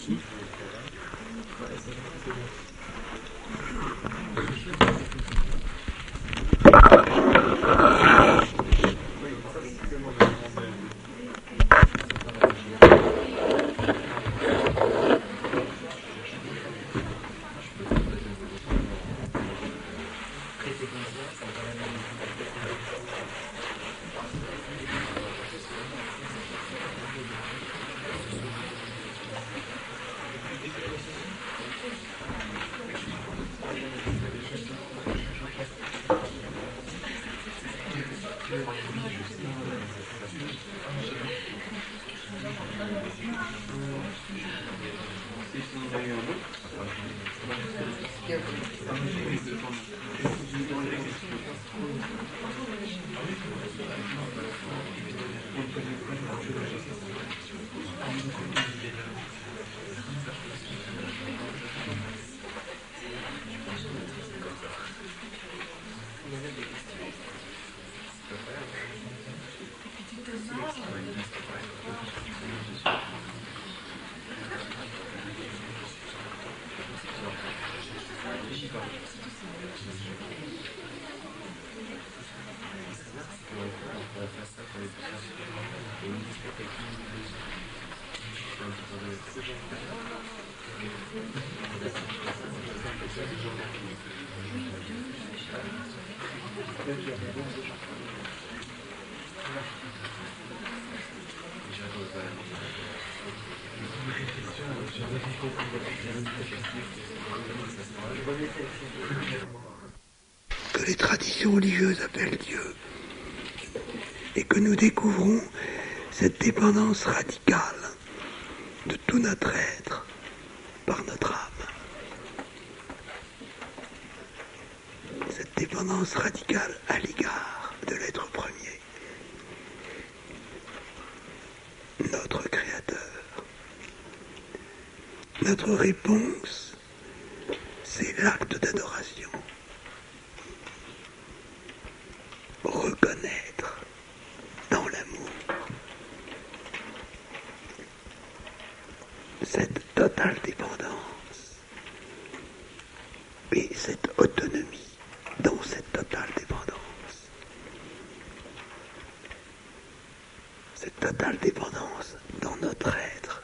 Que les traditions religieuses appellent Dieu, et que nous découvrons cette dépendance radicale de tout notre être par notre âme. Cette dépendance radicale à l'égard de l'être premier, notre Créateur. Notre réponse, c'est l'acte d'adoration. Reconnaître dans l'amour cette totale dépendance et cette autonomie dans cette totale dépendance. Cette totale dépendance dans notre être,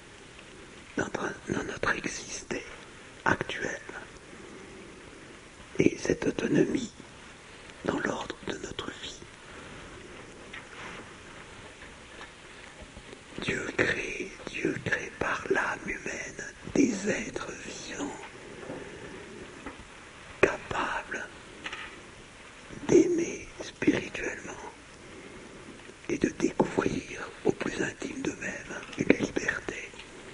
dans notre exister actuel. Et cette autonomie dans l'ordre de notre vie. Dieu crée par l'âme humaine des êtres vivants, capables d'aimer spirituellement et de découvrir au plus intime d'eux-mêmes une liberté.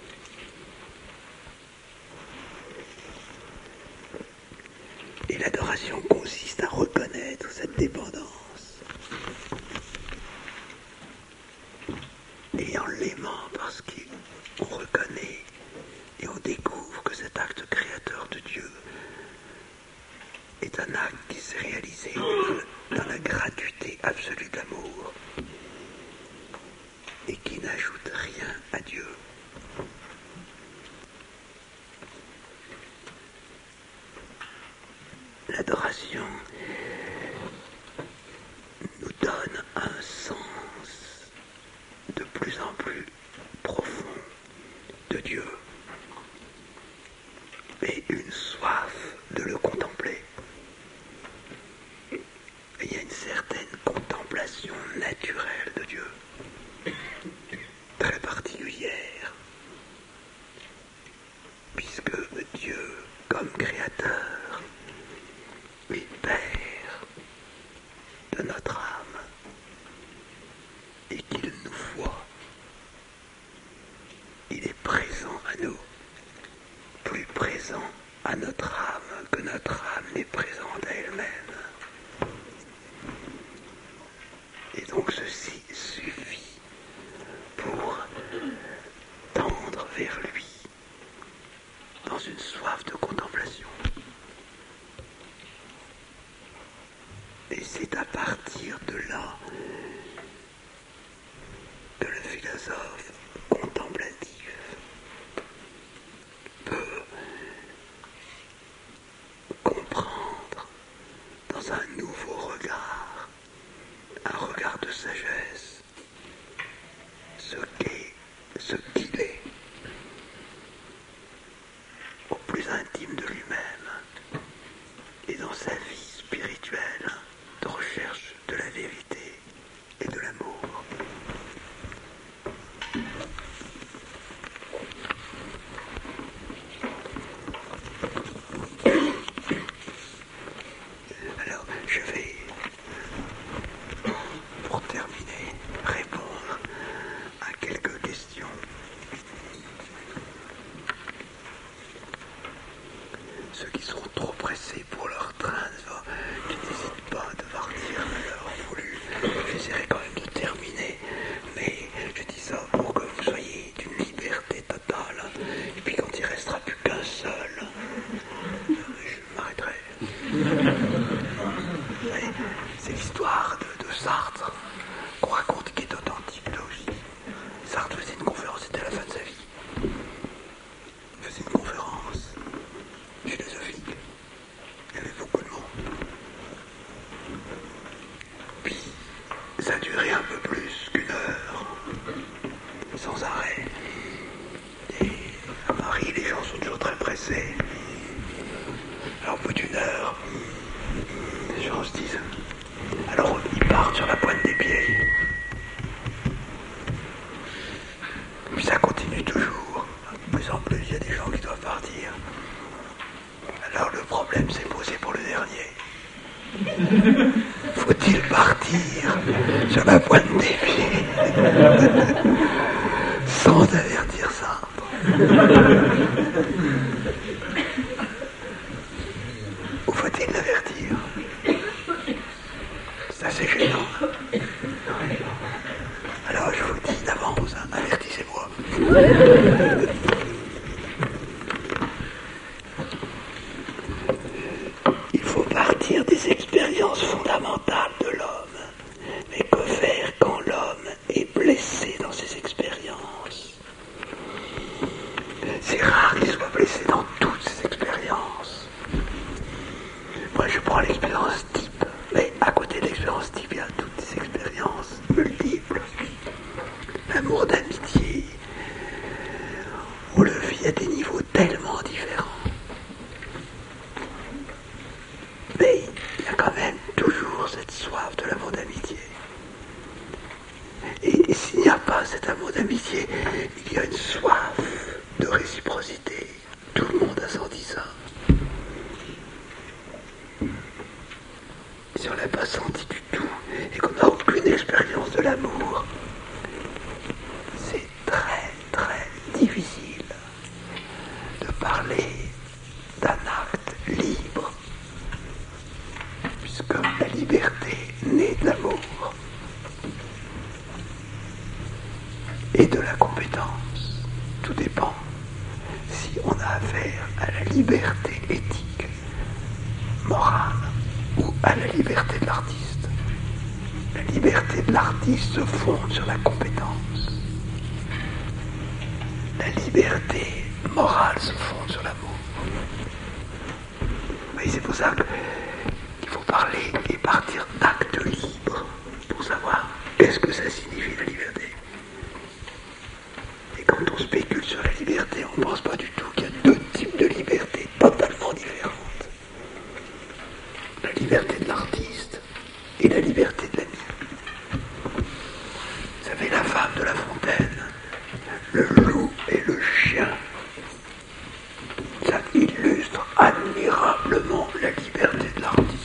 Et l'adoration consiste à reconnaître cette dépendance. Et en l'aimant, parce qu'on reconnaît et on découvre que cet acte créateur de Dieu est un acte qui s'est réalisé dans la gratuité absolue de l'amour et qui n'ajoute rien à Dieu. L'adoration Oui, Père de notre âme, et qu'il nous voit. Il est présent à nous, plus présent à notre âme que notre âme n'est présente à elle-même. Et donc ceci suffit pour tendre vers lui dans une soif de contemplation. Et c'est à partir de là que le philosophe contemplatif peut comprendre dans un nouveau regard, un regard de sagesse, ce qu'il est, au plus intime de lui-même et dans sa vie spirituelle de recherche de la vérité et de l'amour. Alors, je vais, pour terminer, répondre à quelques questions. Ceux qui sont trop pressés pour leur train, qui n'hésitent pas de partir à l'heure voulue. J'essaierai quand même de terminer, mais je dis ça pour que vous soyez d'une liberté totale. Et puis quand il restera plus qu'un seul, je m'arrêterai. C'est l'histoire de Sartre qu'on raconte qui est authentique là aussi. Sartre faisait une conférence, c'était à la fin de sa vie. Il faisait une conférence philosophique. Il y avait beaucoup de monde. Puis, ça a duré un peu plus qu'une heure, sans arrêt. Et à Paris, les gens sont toujours très pressés. Alors, au bout d'une heure, les gens se disent... Alors, ils partent sur la pointe des pieds. Puis ça continue toujours. De plus en plus, il y a des gens qui doivent partir. Alors le problème s'est posé pour le dernier. Faut-il partir sur la pointe des pieds sans avertir Sartre? Ou faut-il l'avertir? C'est assez gênant. Alors je vous le dis d'avance, avertissez-moi. Il faut partir des expériences fondamentales de l'homme. Mais que faire quand l'homme est blessé dans ses expériences? C'est rare qu'il soit blessé dans toutes ses expériences. Moi je prends l'expérience type, mais à côté de l'expérience type, il y a toutes ces expériences multiples. L'amour d'amitié, on le vit à des niveaux tellement différents. Mais il y a quand même toujours cette soif de l'amour d'amitié. Et s'il n'y a pas cet amour d'amitié, il y a une soif de réciprocité. Tout le monde a senti ça. Si on ne l'a pas senti du tout et qu'on n'a aucune expérience de l'amour, c'est très très difficile de parler d'un acte libre, puisque la liberté naît de l'amour et de la compétence. Tout dépend si on a affaire à la liberté éthique, morale, ou à la liberté de l'artiste. La liberté de l'artiste se fonde sur la compétence. La liberté morale se fonde sur l'amour. Mais c'est pour ça qu'il faut parler et partir d'actes libres pour savoir qu'est-ce que ça signifie la liberté. Et quand on spécule sur la liberté, on ne pense pas du tout qu'il y a deux types de liberté totalement différentes. La liberté de l'artiste et la liberté de l'ami. Vous savez, la femme de La Fontaine, le loup et le chien, ça illustre admirablement la liberté de l'artiste.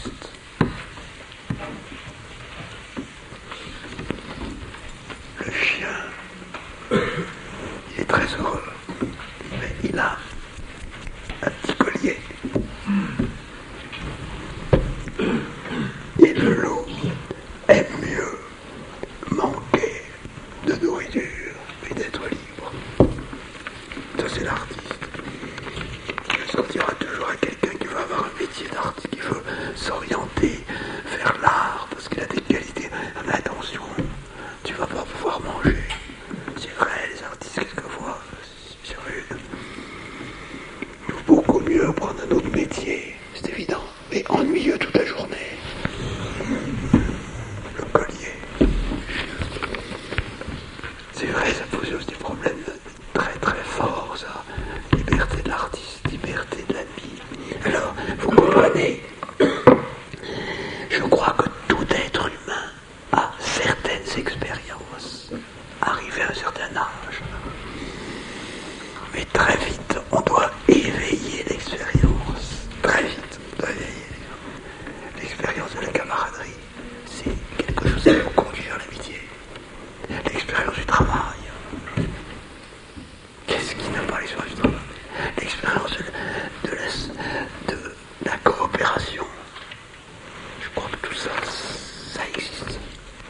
l'expérience de la camaraderie, c'est quelque chose qui nous conduit vers l'amitié. L'expérience du travail. Qu'est-ce qui n'a pas l'expérience du travail? L'expérience de la coopération. Je crois que tout ça, ça existe.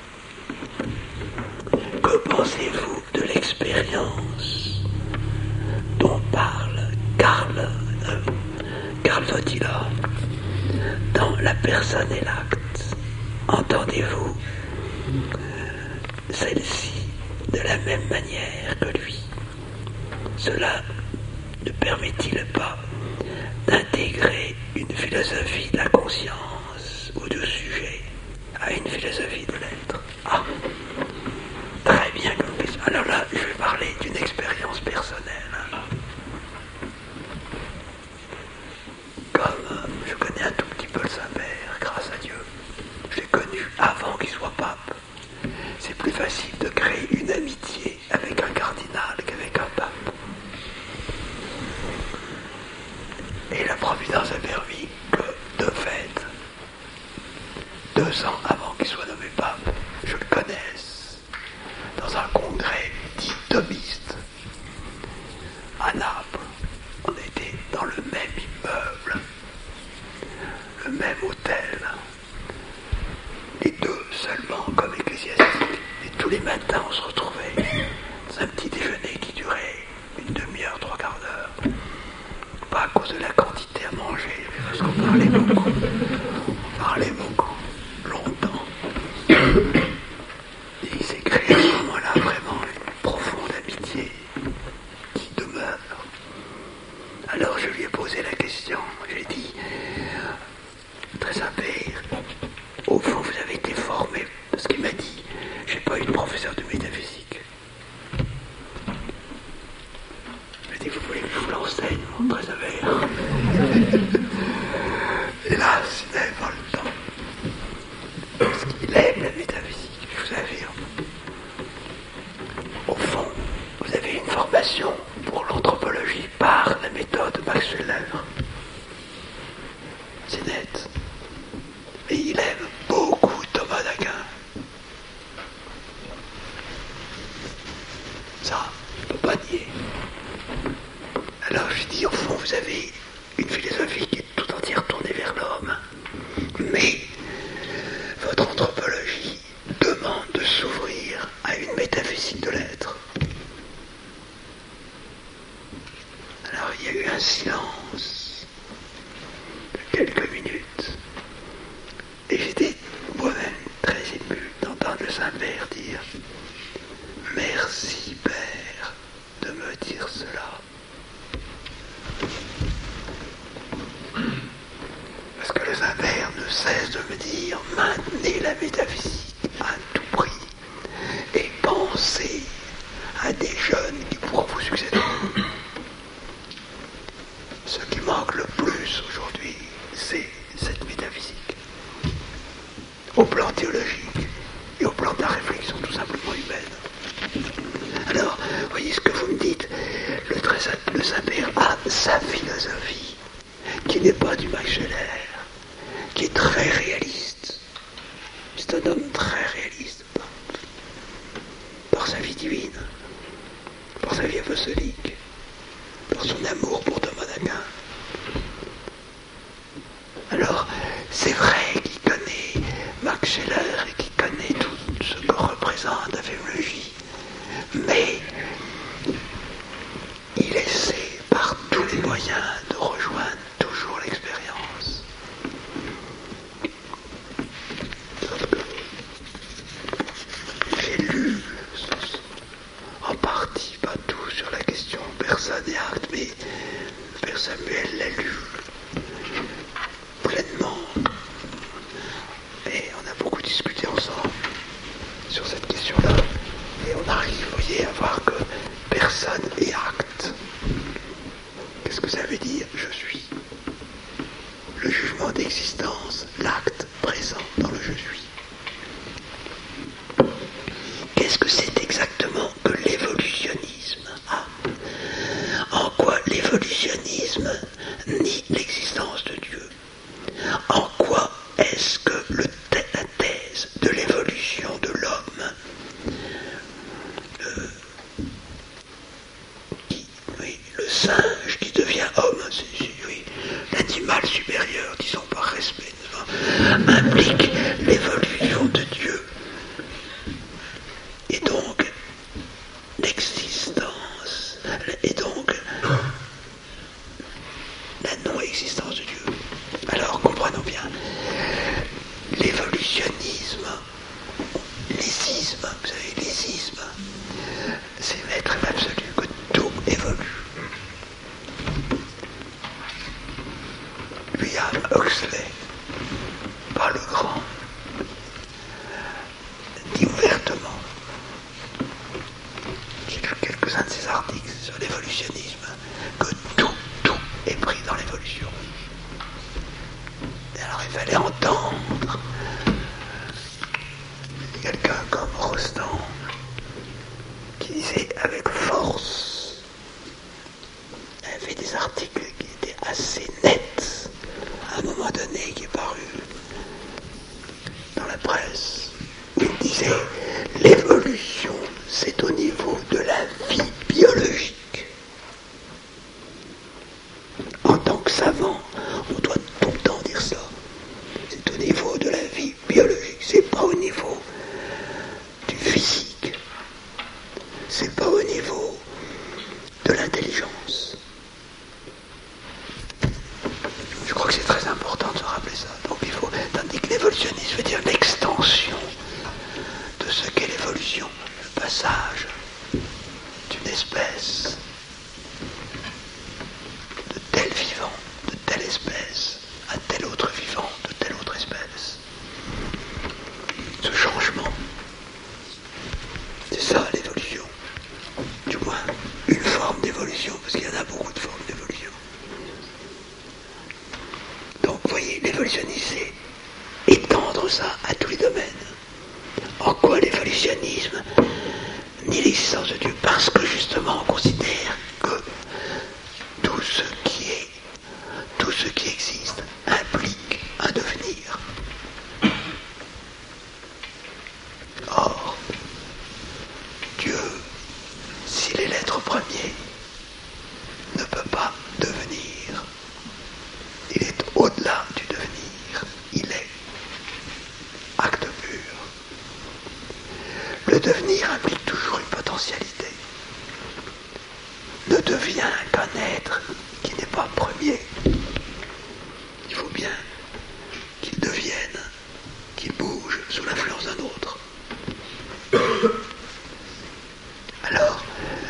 Que pensez-vous de l'expérience dont parle Karl Wojtyła dans La personne et l'acte? Entendez-vous celle-ci de la même manière que lui? Cela ne permet-il pas d'intégrer une philosophie de la conscience ou du sujet à une philosophie de l'être? Ah, très bien comme question. Alors là, je vais parler d'une expérience personnelle. Comme je connais un tout petit peu le Saint-Père, grâce à Dieu, je l'ai connu avant qu'il soit pape. C'est plus facile de créer une amitié avec un cardinal qu'avec un pape. Et la Providence a permis que, de fait, 2 ans avant qu'il soit nommé pape, je le connaisse dans un congrès dit thomiste à Naples. On était dans le même immeuble, le même hôtel, les deux seulement comme ecclésiastiques. Et tous les matins, on se retrouvait dans un petit déjeuner qui durait une demi-heure, 3/4 d'heure. Pas à cause de la quantité à manger, mais parce qu'on parlait beaucoup. On parlait beaucoup, longtemps. Et il s'est créé à ce moment-là vraiment une profonde amitié qui demeure. Alors je lui ai posé la question, j'ai dit, très Saint-Père, au fond vous avez été formé, parce qu'il m'a dit, j'ai pas eu de professeur de métaphysique. Je dis, vous voulez que je vous l'enseigne, mon très Saint-Père? Hélas, il n'avait pas le temps. Parce qu'il aime la métaphysique, je vous affirme. Au fond, vous avez une formation pour l'anthropologie par la méthode Max Scheler. C'est net. Et il aime beaucoup Thomas d'Aquin. Ça, on ne peut pas nier. Alors je dis, au fond, vous avez une philosophie qui est tout entière tournée vers l'homme. Mais votre anthropologie demande de s'ouvrir à une métaphysique de l'être. Alors il y a eu un silence de quelques minutes. Et j'étais moi-même très ému d'entendre le Saint-Père dire « Merci Père de me dire cela ». Parce que le Saint-Père ne cesse de me dire « Maintenez la métaphysique à tout prix et pensez à des jeunes qui pourront vous succéder ». Ce qui manque le plus aujourd'hui, c'est cette métaphysique. Au plan théologique et au plan de la réflexion tout simplement humaine. Alors, voyez ce que vous me dites, le Saint-Père a sa philosophie, qui n'est pas du Max Scheler, qui est très réaliste. C'est un homme très réaliste, par sa vie divine, par sa vie apostolique, par son amour pour Thomas d'Aquin. Alors, c'est vrai qu'il connaît Max Scheler et qu'il connaît tout ce que représente la féminologie, mais il essaie par tous les moyens de rejoindre toujours l'expérience. J'ai lu en partie, pas tout, sur la question personne et acte, mais Père Samuel l'a lu pleinement. Et on a beaucoup discuté ensemble sur cette question-là. thèse de l'évolution de l'homme, le singe qui devient homme, oui, l'animal supérieur, disons par respect, implique l'évolution de Dieu. Et donc, l'existence, et donc la non-existence de Dieu. Alors, comprenons bien, l'évolutionnisme, l'ésisme, vous savez, l'ésisme, c'est mettre l'absolu que tout évolue. William Huxley, par le grand, dit ouvertement, j'ai lu quelques-uns de ses articles sur l'évolutionnisme, que tout est pris dans l'évolution. Et alors il fallait entendre quelqu'un comme Rostand qui disait avec force, il avait fait des articles qui étaient assez nets à un moment donné, qui est paru dans la presse, où il disait l'évolution c'est au niveau de la vie biologique. En tant que savant, on doit tout le temps dire ça. C'est au niveau de la vie biologique, c'est pas au niveau du physique, c'est pas au niveau de l'intelligence. Je crois que c'est très important de se rappeler ça. Donc il faut, tandis que l'évolutionnisme veut dire l'extension de ce qu'est l'évolution, le passage d'une espèce de tel vivant, de telle espèce, à tel autre vivant, de telle autre espèce. Ce changement, c'est ça l'évolution. Du moins, une forme d'évolution, parce qu'il y en a beaucoup de formes d'évolution. Donc, vous voyez, l'évolutionnisme, c'est étendre ça à tous les domaines. En quoi l'évolutionnisme nie l'existence de Dieu? Parce que justement, on considère que tout ce qui existe implique un devenir. Or, Dieu, s'il est l'être premier, ne peut pas devenir. Il est au-delà du devenir. Il est acte pur. Le devenir implique toujours une potentialité. Ne devient qu'un être qui n'est pas premier. Il faut bien qu'il devienne, qu'il bouge sous l'influence d'un autre. Alors,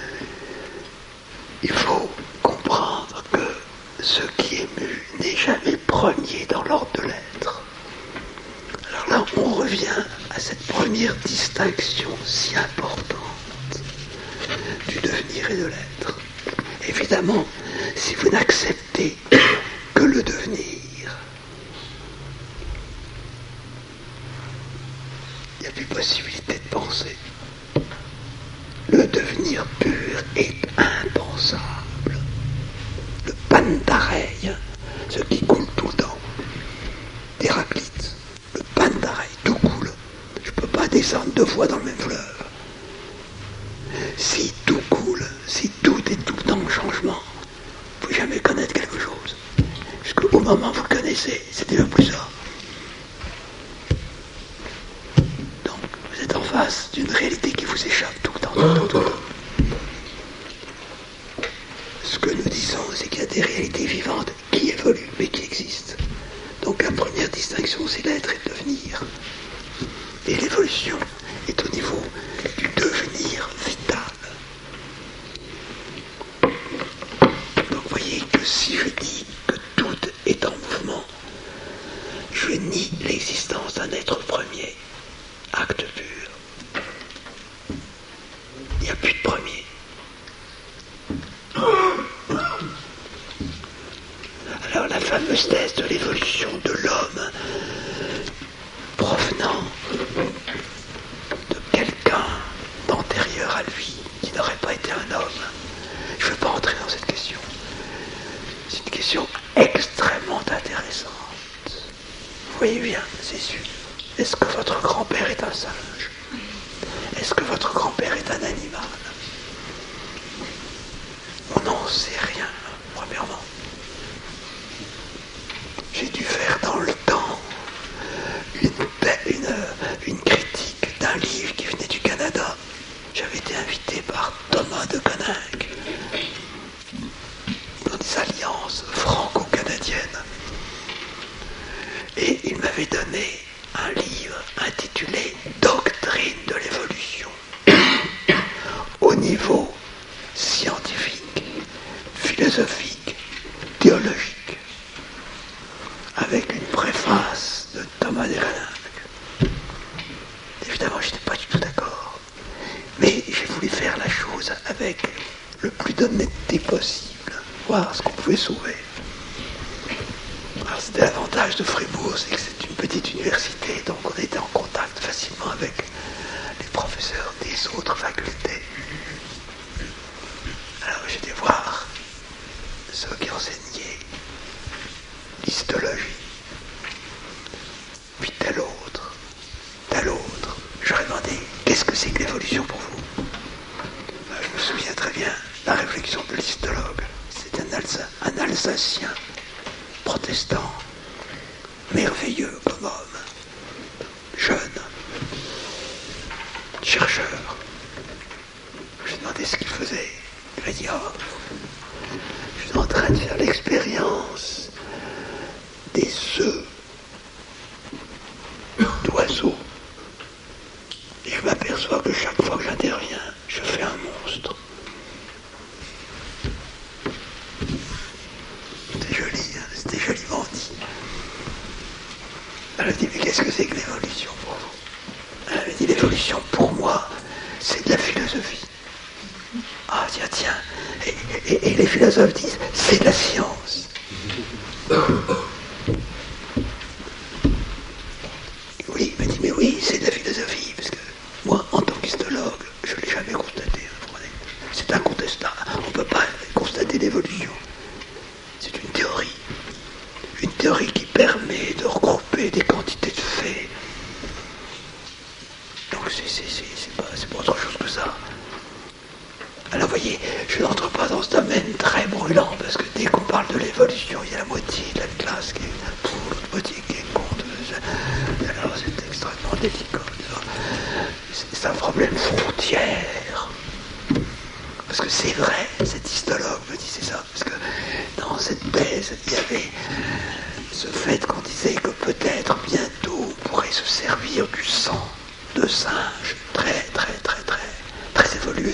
il faut comprendre que ce qui est mu n'est jamais premier dans l'ordre de l'être. Alors là, on revient à cette première distinction si importante du devenir et de l'être. Évidemment, si vous n'acceptez que le devenir, il n'y a plus possibilité de penser. Le devenir pur est impensable. Le pantareil, ce qui coule tout le temps, d'Héraclite, le pantareil, tout coule. Je ne peux pas descendre 2 fois dans le même fleuve. Si tout coule, si tout est tout le temps en changement, vous ne pouvez jamais connaître quelque chose. Jusqu'au moment où vous le connaissez, c'est déjà plus ça. Donc, vous êtes en face d'une réalité qui vous échappe tout le temps, tout le temps. Ce que nous disons, c'est qu'il y a des réalités vivantes qui évoluent, mais qui existent. Donc la première distinction, c'est l'être et le devenir. Et l'évolution est au niveau du devenir vital. Donc vous voyez que si je dis que tout est en mouvement, je nie l'existence d'un être premier, acte pur. Il n'y a plus de premier. Alors la fameuse thèse de l'évolution de l'homme provenant de quelqu'un d'antérieur à lui, qui n'aurait pas été un homme, je ne veux pas entrer dans cette question. C'est une question extrêmement intéressante. Vous voyez bien, c'est sûr. est-ce que votre grand-père est un singe? Est-ce que votre grand-père est un animal? On n'en sait rien, premièrement. J'ai dû faire dans le temps une critique d'un livre qui venait du Canada. J'avais été invité par Thomas de Coninck dans des alliances franco-canadiennes. Et il m'avait donné un livre intitulé Doctrine de l'évolution au niveau scientifique, philosophique, théologique, avec une préface de Thomas de Coninck. Évidemment, je n'étais pas du tout d'accord, mais j'ai voulu faire la chose avec le plus d'honnêteté possible, voir ce qu'on pouvait sauver. Alors, c'était l'avantage de Fribourg, c'est que c'est une petite université, donc on était en contact facilement avec les professeurs des autres facultés. Alors j'étais voir ceux qui enseignaient l'histologie, puis tel autre. Je leur ai demandé, qu'est-ce que c'est que l'évolution pour vous? Je me souviens très bien, la réflexion de l'histologue, c'est un Alsacien protestant, merveilleux comme homme, jeune, chercheur. Je lui ai demandé ce qu'il faisait. Il m'a dit, je suis en train de faire l'expérience des œufs d'oiseaux. Et je m'aperçois que chaque fois que j'interviens, je fais un monstre. C'était joli, hein, c'était joliment dit. Elle a dit, mais qu'est-ce que c'est que l'évolution pour vous? Elle m'a dit, l'évolution pour moi, c'est de la philosophie. Ah tiens, et les philosophes disent, c'est de la science. Oui, il m'a dit, mais oui, c'est de la philosophie, parce que moi, en tant qu'histologue, je ne l'ai jamais constaté. C'est incontestable, on ne peut pas constater l'évolution. C'est une théorie qui permet de regrouper des quantités de faits. Donc c'est pas autre chose que ça. Alors vous voyez, je n'entre pas dans ce domaine très brûlant, parce que dès qu'on parle de l'évolution, il y a la moitié de la classe qui est pour, l'autre moitié qui est contre. Alors c'est extrêmement délicat. C'est un problème frontière. Parce que c'est vrai, cet histologue me disait ça, parce que dans cette thèse, il y avait ce fait qu'on disait que peut-être bientôt on pourrait se servir du sang de singes très évolué.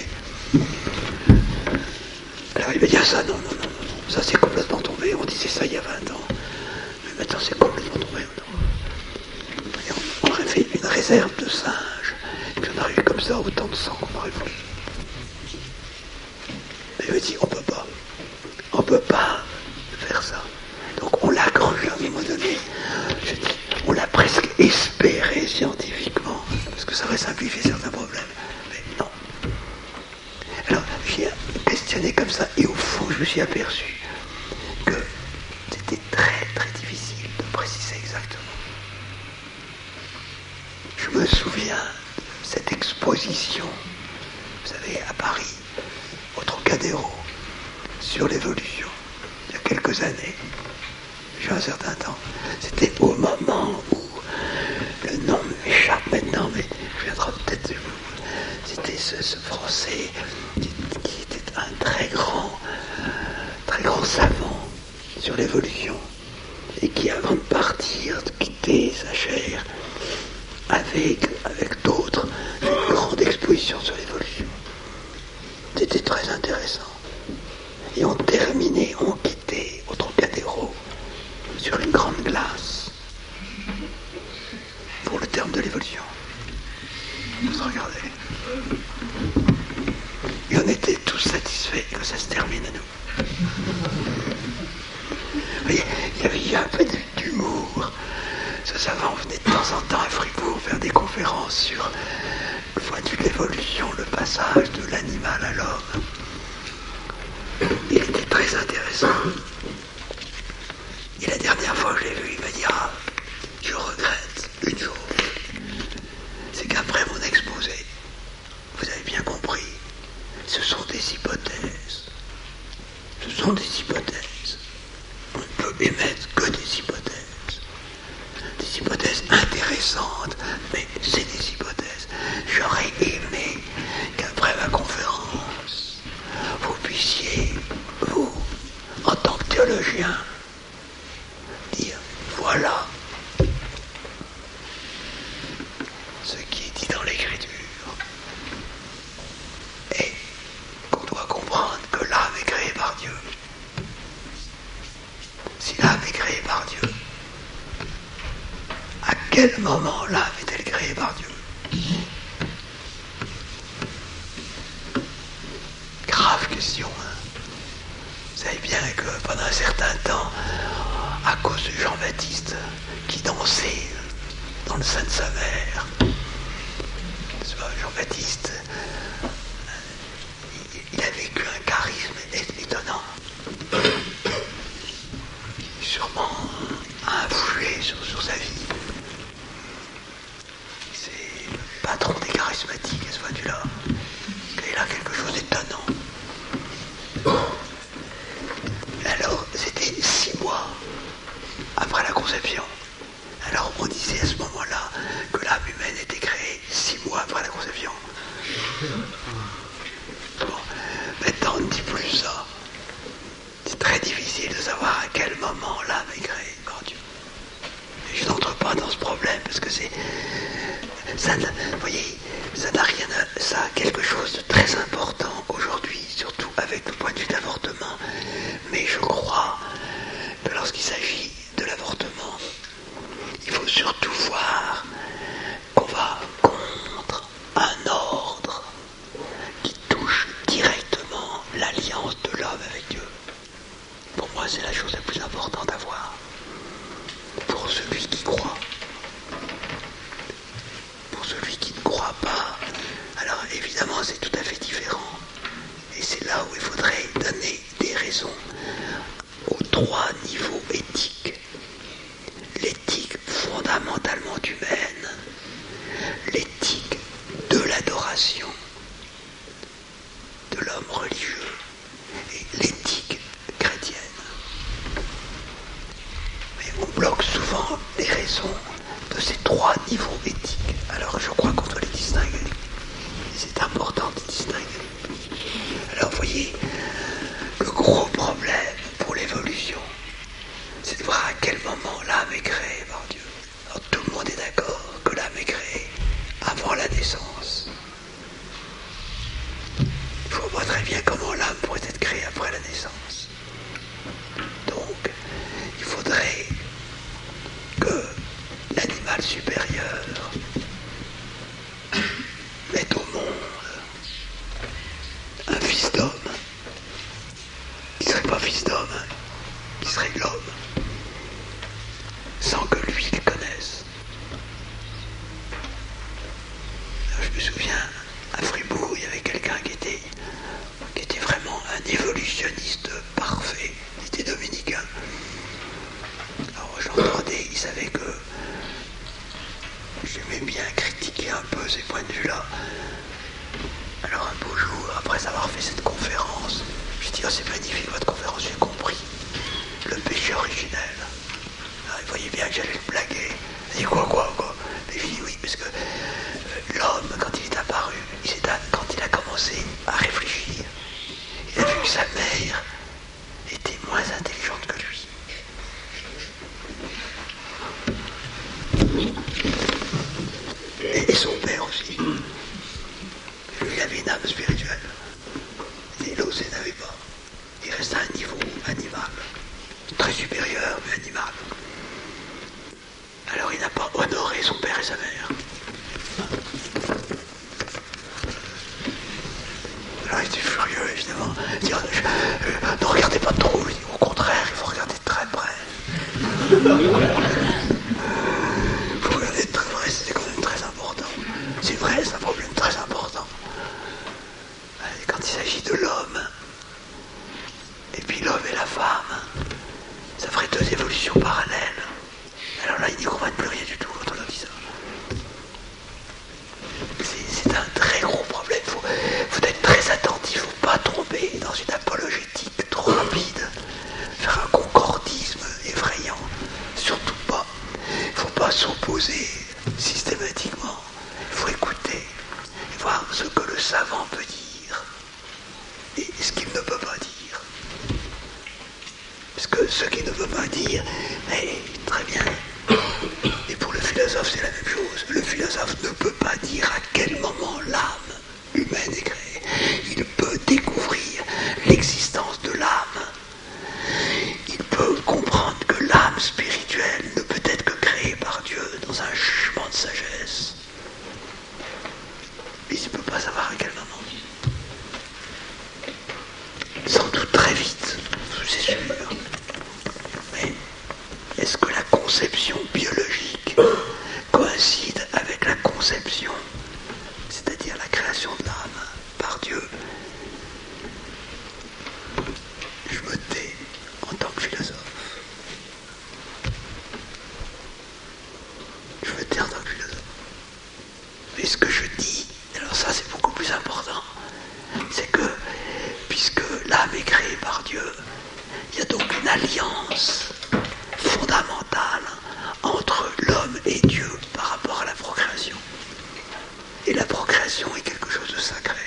Alors il m'a dit, ça non, ça c'est complètement tombé, on disait ça il y a 20 ans, mais maintenant c'est complètement tombé. Et on aurait fait une réserve de singes, et puis on aurait eu comme ça autant de sang qu'on aurait voulu. Mais il m'a dit, on peut pas faire ça. Donc on l'a cru à un moment donné, je dis, on l'a presque espéré scientifiquement, parce que ça aurait simplifié certains problèmes, mais non. Alors j'ai questionné comme ça, et au fond je me suis aperçu que c'était très difficile de préciser exactement. Je me souviens de cette exposition, vous savez, à Paris, au Trocadéro, sur l'évolution, il y a quelques années, j'ai un certain temps. C'était au moment où, le nom m'échappe maintenant, mais je viendrai peut-être de vous. C'était ce Français qui était un très grand savant sur l'évolution, et qui, avant de partir, de quitter sa chair, avec d'autres, fait une grande exposition sur l'évolution. C'était très intéressant. Et on quittait au Trocadéro sur une grande glace pour le terme de l'évolution. On se regardait. Et on était tous satisfaits que ça se termine à nous. Vous voyez, il y a un peu d'humour. Ce savant venait de temps en temps à Fribourg faire des conférences sur le point de vue de l'évolution, le passage de l'animal à l'homme. Il était très intéressant. Et la dernière fois que je l'ai vu, il m'a dit, je regrette une chose. intéressante, mais c'est des hypothèses. J'aurais aimé qu'après ma conférence, vous puissiez, vous, en tant que théologien, dire voilà ce qui est dit dans l'Écriture et qu'on doit comprendre que l'âme est créée par Dieu. Si l'âme est créée par Dieu, à quel moment l'âme est-elle créée par Dieu? Grave question. Vous savez bien que pendant un certain temps, à cause de Jean-Baptiste qui dansait dans le sein de sa mère, Jean-Baptiste, il a vécu un charisme étonnant. Sûrement influé sur sa vie. C'est le patron des charismatiques à ce point-là. Il a quelque chose d'étonnant. Alors, c'était 6 mois après la conception. Alors, on disait à ce moment-là que l'âme humaine était créée 6 mois après la conception. Bon, maintenant, on ne dit plus ça. C'est très difficile de savoir à quel moment l'âme est créée par Dieu. Et je n'entre pas dans ce problème parce que c'est... Ça, vous voyez, ça n'a rien à... Ça a quelque chose de très important aujourd'hui, surtout avec le point de vue de l'avortement. Mais je crois que lorsqu'il s'agit de l'avortement, il faut surtout voir qu'on va contre un ordre qui touche directement l'alliance de l'homme avec Dieu. Pour moi, c'est la chose la plus importante à voir. Pour celui qui croit. Pour celui qui ne croit pas, alors évidemment, c'est tout à fait différent. Et c'est là où il faudrait donner des raisons aux 3 niveaux éthiques. L'éthique fondamentalement humaine, l'éthique de l'adoration de l'homme religieux et l'éthique chrétienne. Mais on bloque souvent les raisons de ces 3 niveaux éthiques. Alors je crois qu'on doit les distinguer. Et c'est important de distinguer. Alors vous voyez, le gros problème pour l'évolution, c'est de voir à quel moment l'âme est créée par Dieu. Alors tout le monde est d'accord que l'âme est créée avant la naissance. Je vois pas très bien comment l'âme pourrait être créée après la naissance. Donc, il faudrait que l'animal supérieur mette au monde un fils d'homme, qui ne serait pas fils d'homme, qui serait l'homme, sans que lui le connaisse. Alors, je me souviens, à Fribourg, il y avait quelqu'un qui était vraiment un évolutionniste parfait. Il était dominicain. Alors je l'entendais, il savait que j'aimais bien critiquer un peu ces points de vue-là. Alors un beau jour, après avoir fait cette conférence, je dis, oh, c'est magnifique votre conférence, j'ai compris le péché originel. Alors, il voyait bien que j'allais le blaguer. Il dit quoi. Mais je dis oui, parce que l'homme, quand il est apparu, quand il a commencé à réfléchir, il a vu que sa mère était moins intelligente que lui. Et son père aussi. Lui, il avait une âme spirituelle. Et l'autre, il n'avait pas. Il reste à un niveau animal. Très supérieur, mais animal. Alors il n'a pas honoré son père et sa mère. Alors il était furieux, évidemment. Il dit, ne regardez pas trop. Il dit, au contraire, il faut regarder de très près. Il faut regarder de très près, c'était quand même très important. C'est vrai, c'est un problème très important. Quand il s'agit de l'homme, et puis l'homme et la femme, ça ferait 2 évolutions parallèles. Alors là, ils n'y comprennent plus rien du tout quand on leur dit ça. pourrait dire, mais très bien. Et pour le philosophe, c'est la même chose. Le philosophe ne peut pas dire à quel moment l'âme humaine est créée. Il peut découvrir l'existence de l'âme. Il peut comprendre que l'âme spirituelle ne peut être que créée par Dieu dans un jugement de sagesse. Mais il ne peut pas savoir à quel moment. Sans doute très vite, c'est sûr. Mais est-ce que la conception biologique coïncide avec la conception, c'est-à-dire la création de l'âme par Dieu? Je me tais en tant que philosophe. Je me tais en tant que philosophe. Mais ce que je dis, alors ça c'est beaucoup plus important, c'est que puisque l'âme est créée par Dieu, il y a donc une alliance fondamentale entre l'homme et Dieu par rapport à la procréation. Et la procréation est quelque chose de sacré.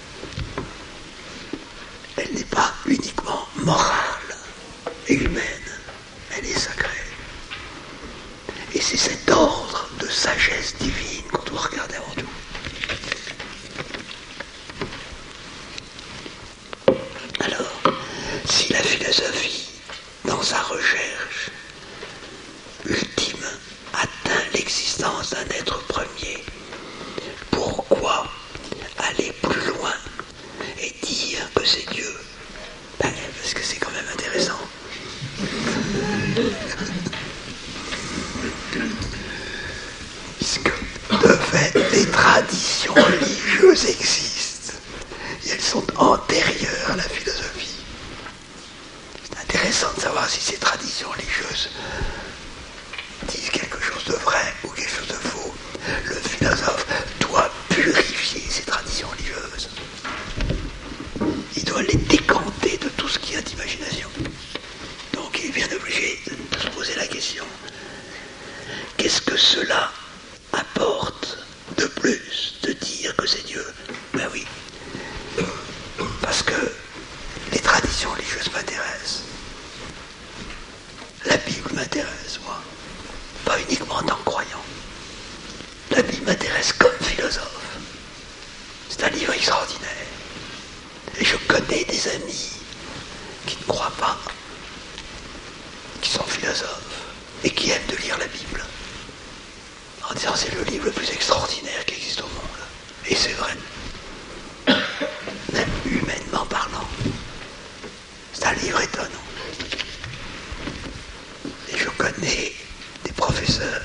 Elle n'est pas uniquement morale et humaine, elle est sacrée. Et c'est cet ordre de sagesse divine qu'on doit regarder avant tout. Alors, si la philosophie, dans sa recherche ultime, atteint l'existence d'un être premier, pourquoi aller plus loin et dire que c'est Dieu? Parce que c'est quand même intéressant. Puisque de fait, les traditions religieuses existent. Et elles sont antérieures à la philosophie. C'est intéressant de savoir si ces traditions religieuses disent quelque chose de vrai ou quelque chose de faux. Le philosophe doit purifier ces traditions religieuses. Il doit les décanter de tout ce qu'il y a d'imagination. Donc il est bien obligé de se poser la question, qu'est-ce que cela apporte de plus de dire que c'est Dieu? Ben oui, parce que les traditions religieuses m'intéressent. La Bible m'intéresse, moi. Pas uniquement en tant que croyant. La Bible m'intéresse comme philosophe. C'est un livre extraordinaire. Et je connais des amis qui ne croient pas, qui sont philosophes et qui aiment de lire la Bible. En disant c'est le livre le plus extraordinaire qui existe au monde. Et c'est vrai. Même humainement parlant. C'est un livre étonnant. Et je connais des professeurs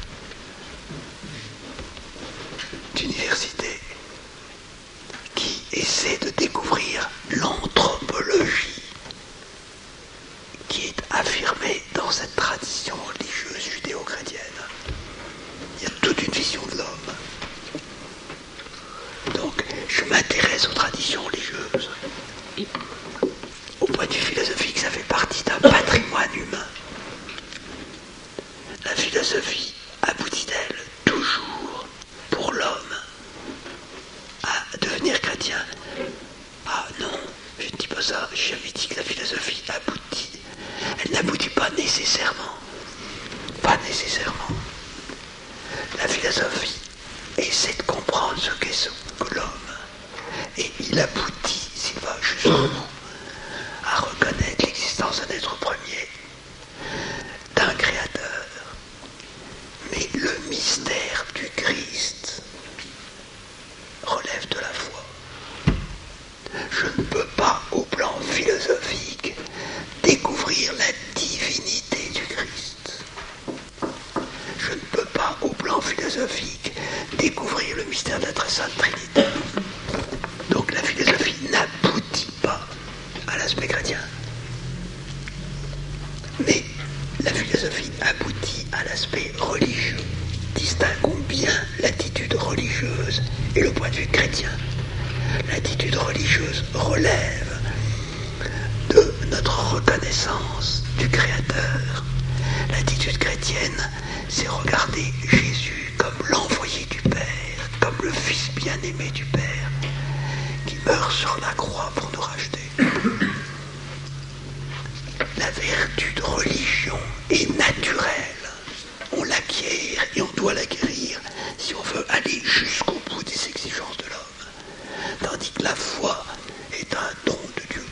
d'université qui essaient de découvrir l'anthropologie qui est affirmée dans cette tradition religieuse judéo-chrétienne. Il y a toute une vision de l'homme. Donc, je m'intéresse aux traditions religieuses. Au point de vue philosophique, ça fait partie d'un patrimoine humain. La philosophie aboutit-elle toujours, pour l'homme, à devenir chrétien? Ah non, je ne dis pas ça. J'ai jamais dit que la philosophie aboutit. Elle n'aboutit pas nécessairement. Pas nécessairement. La philosophie essaie de comprendre ce qu'est que l'homme. Et il aboutit, s'il va jusqu'au bout, à reconnaître l'existence d'un être premier, d'un créateur. Mais le mystère du Christ relève de la foi. Je ne peux pas, au plan philosophique, découvrir la divinité du Christ. Je ne peux pas, au plan philosophique, découvrir le mystère de la très sainte Trinité. Donc la philosophie n'aboutit pas à l'aspect chrétien. Mais la philosophie aboutit à l'aspect religieux. Distinguons bien l'attitude religieuse et le point de vue chrétien. L'attitude religieuse relève de notre reconnaissance du Créateur. L'attitude chrétienne, c'est regarder Jésus comme l'envoyé du Père, comme le Fils bien-aimé du Père, qui meurt sur la croix pour nous racheter. La vertu de religion est naturelle. On l'acquiert et on doit l'acquérir si on veut aller jusqu'au bout des exigences de l'homme. Tandis que la foi est un don de Dieu.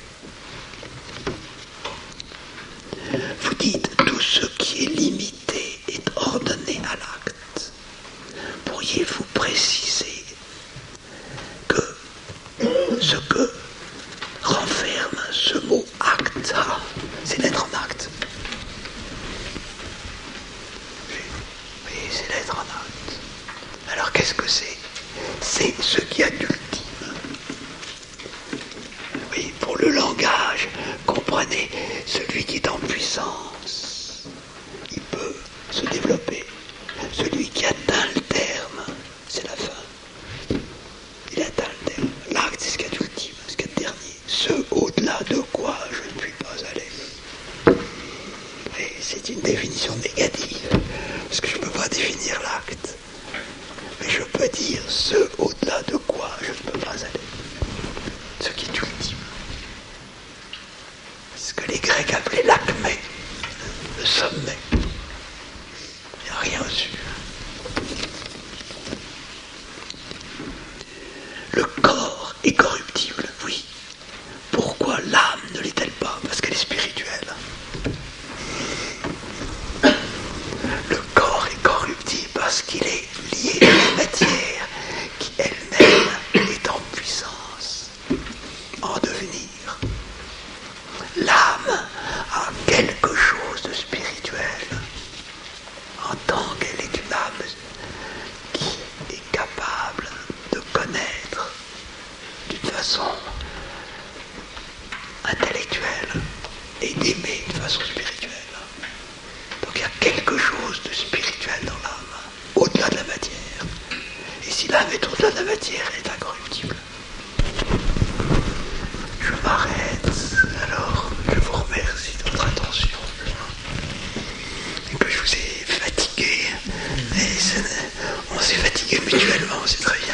Vous dites, tout ce qui est limité est ordonné à l'acte. Pourriez-vous préciser que ce que renferme ce mot acte, c'est l'être en acte. Oui, c'est l'être en acte. Alors qu'est-ce que c'est? C'est ce qui a d'ultime. Oui, pour le langage, comprenez, celui qui est en puissance, il peut se développer. Celui qui atteint le terme, c'est la fin. Il atteint le terme. L'acte, c'est ce qu'il y a d'ultime, ce qu'il y a de dernier. Ce au-delà de quoi je ne puis pas aller. Et c'est une définition négative, parce que je ne peux pas définir l'acte. Mais je peux dire ce au-delà de quoi je ne peux pas aller. Ce qui est ultime. C'est ce que les Grecs appelaient l'acmé, le sommet. Il n'y a rien au-dessus. Le corps est corruptible, oui. Pourquoi l'âme ne l'est-elle pas? Parce qu'elle est spirituelle. Le corps est corruptible parce qu'il est lié à la matière qui elle-même est en puissance, en devenir. L'âme a quelque chose de spirituel en tant qu'elle est une âme qui est capable de connaître d'une façon intellectuelle et d'aimer d'une façon spirituelle. Donc il y a quelque chose de spirituel dans l'âme, au-delà de la matière. Et si l'âme est au-delà de la matière, elle est incorruptible. Je m'arrête. Alors, je vous remercie de votre attention. Et que je vous ai fatigué. Mais on s'est fatigué mutuellement, c'est très bien.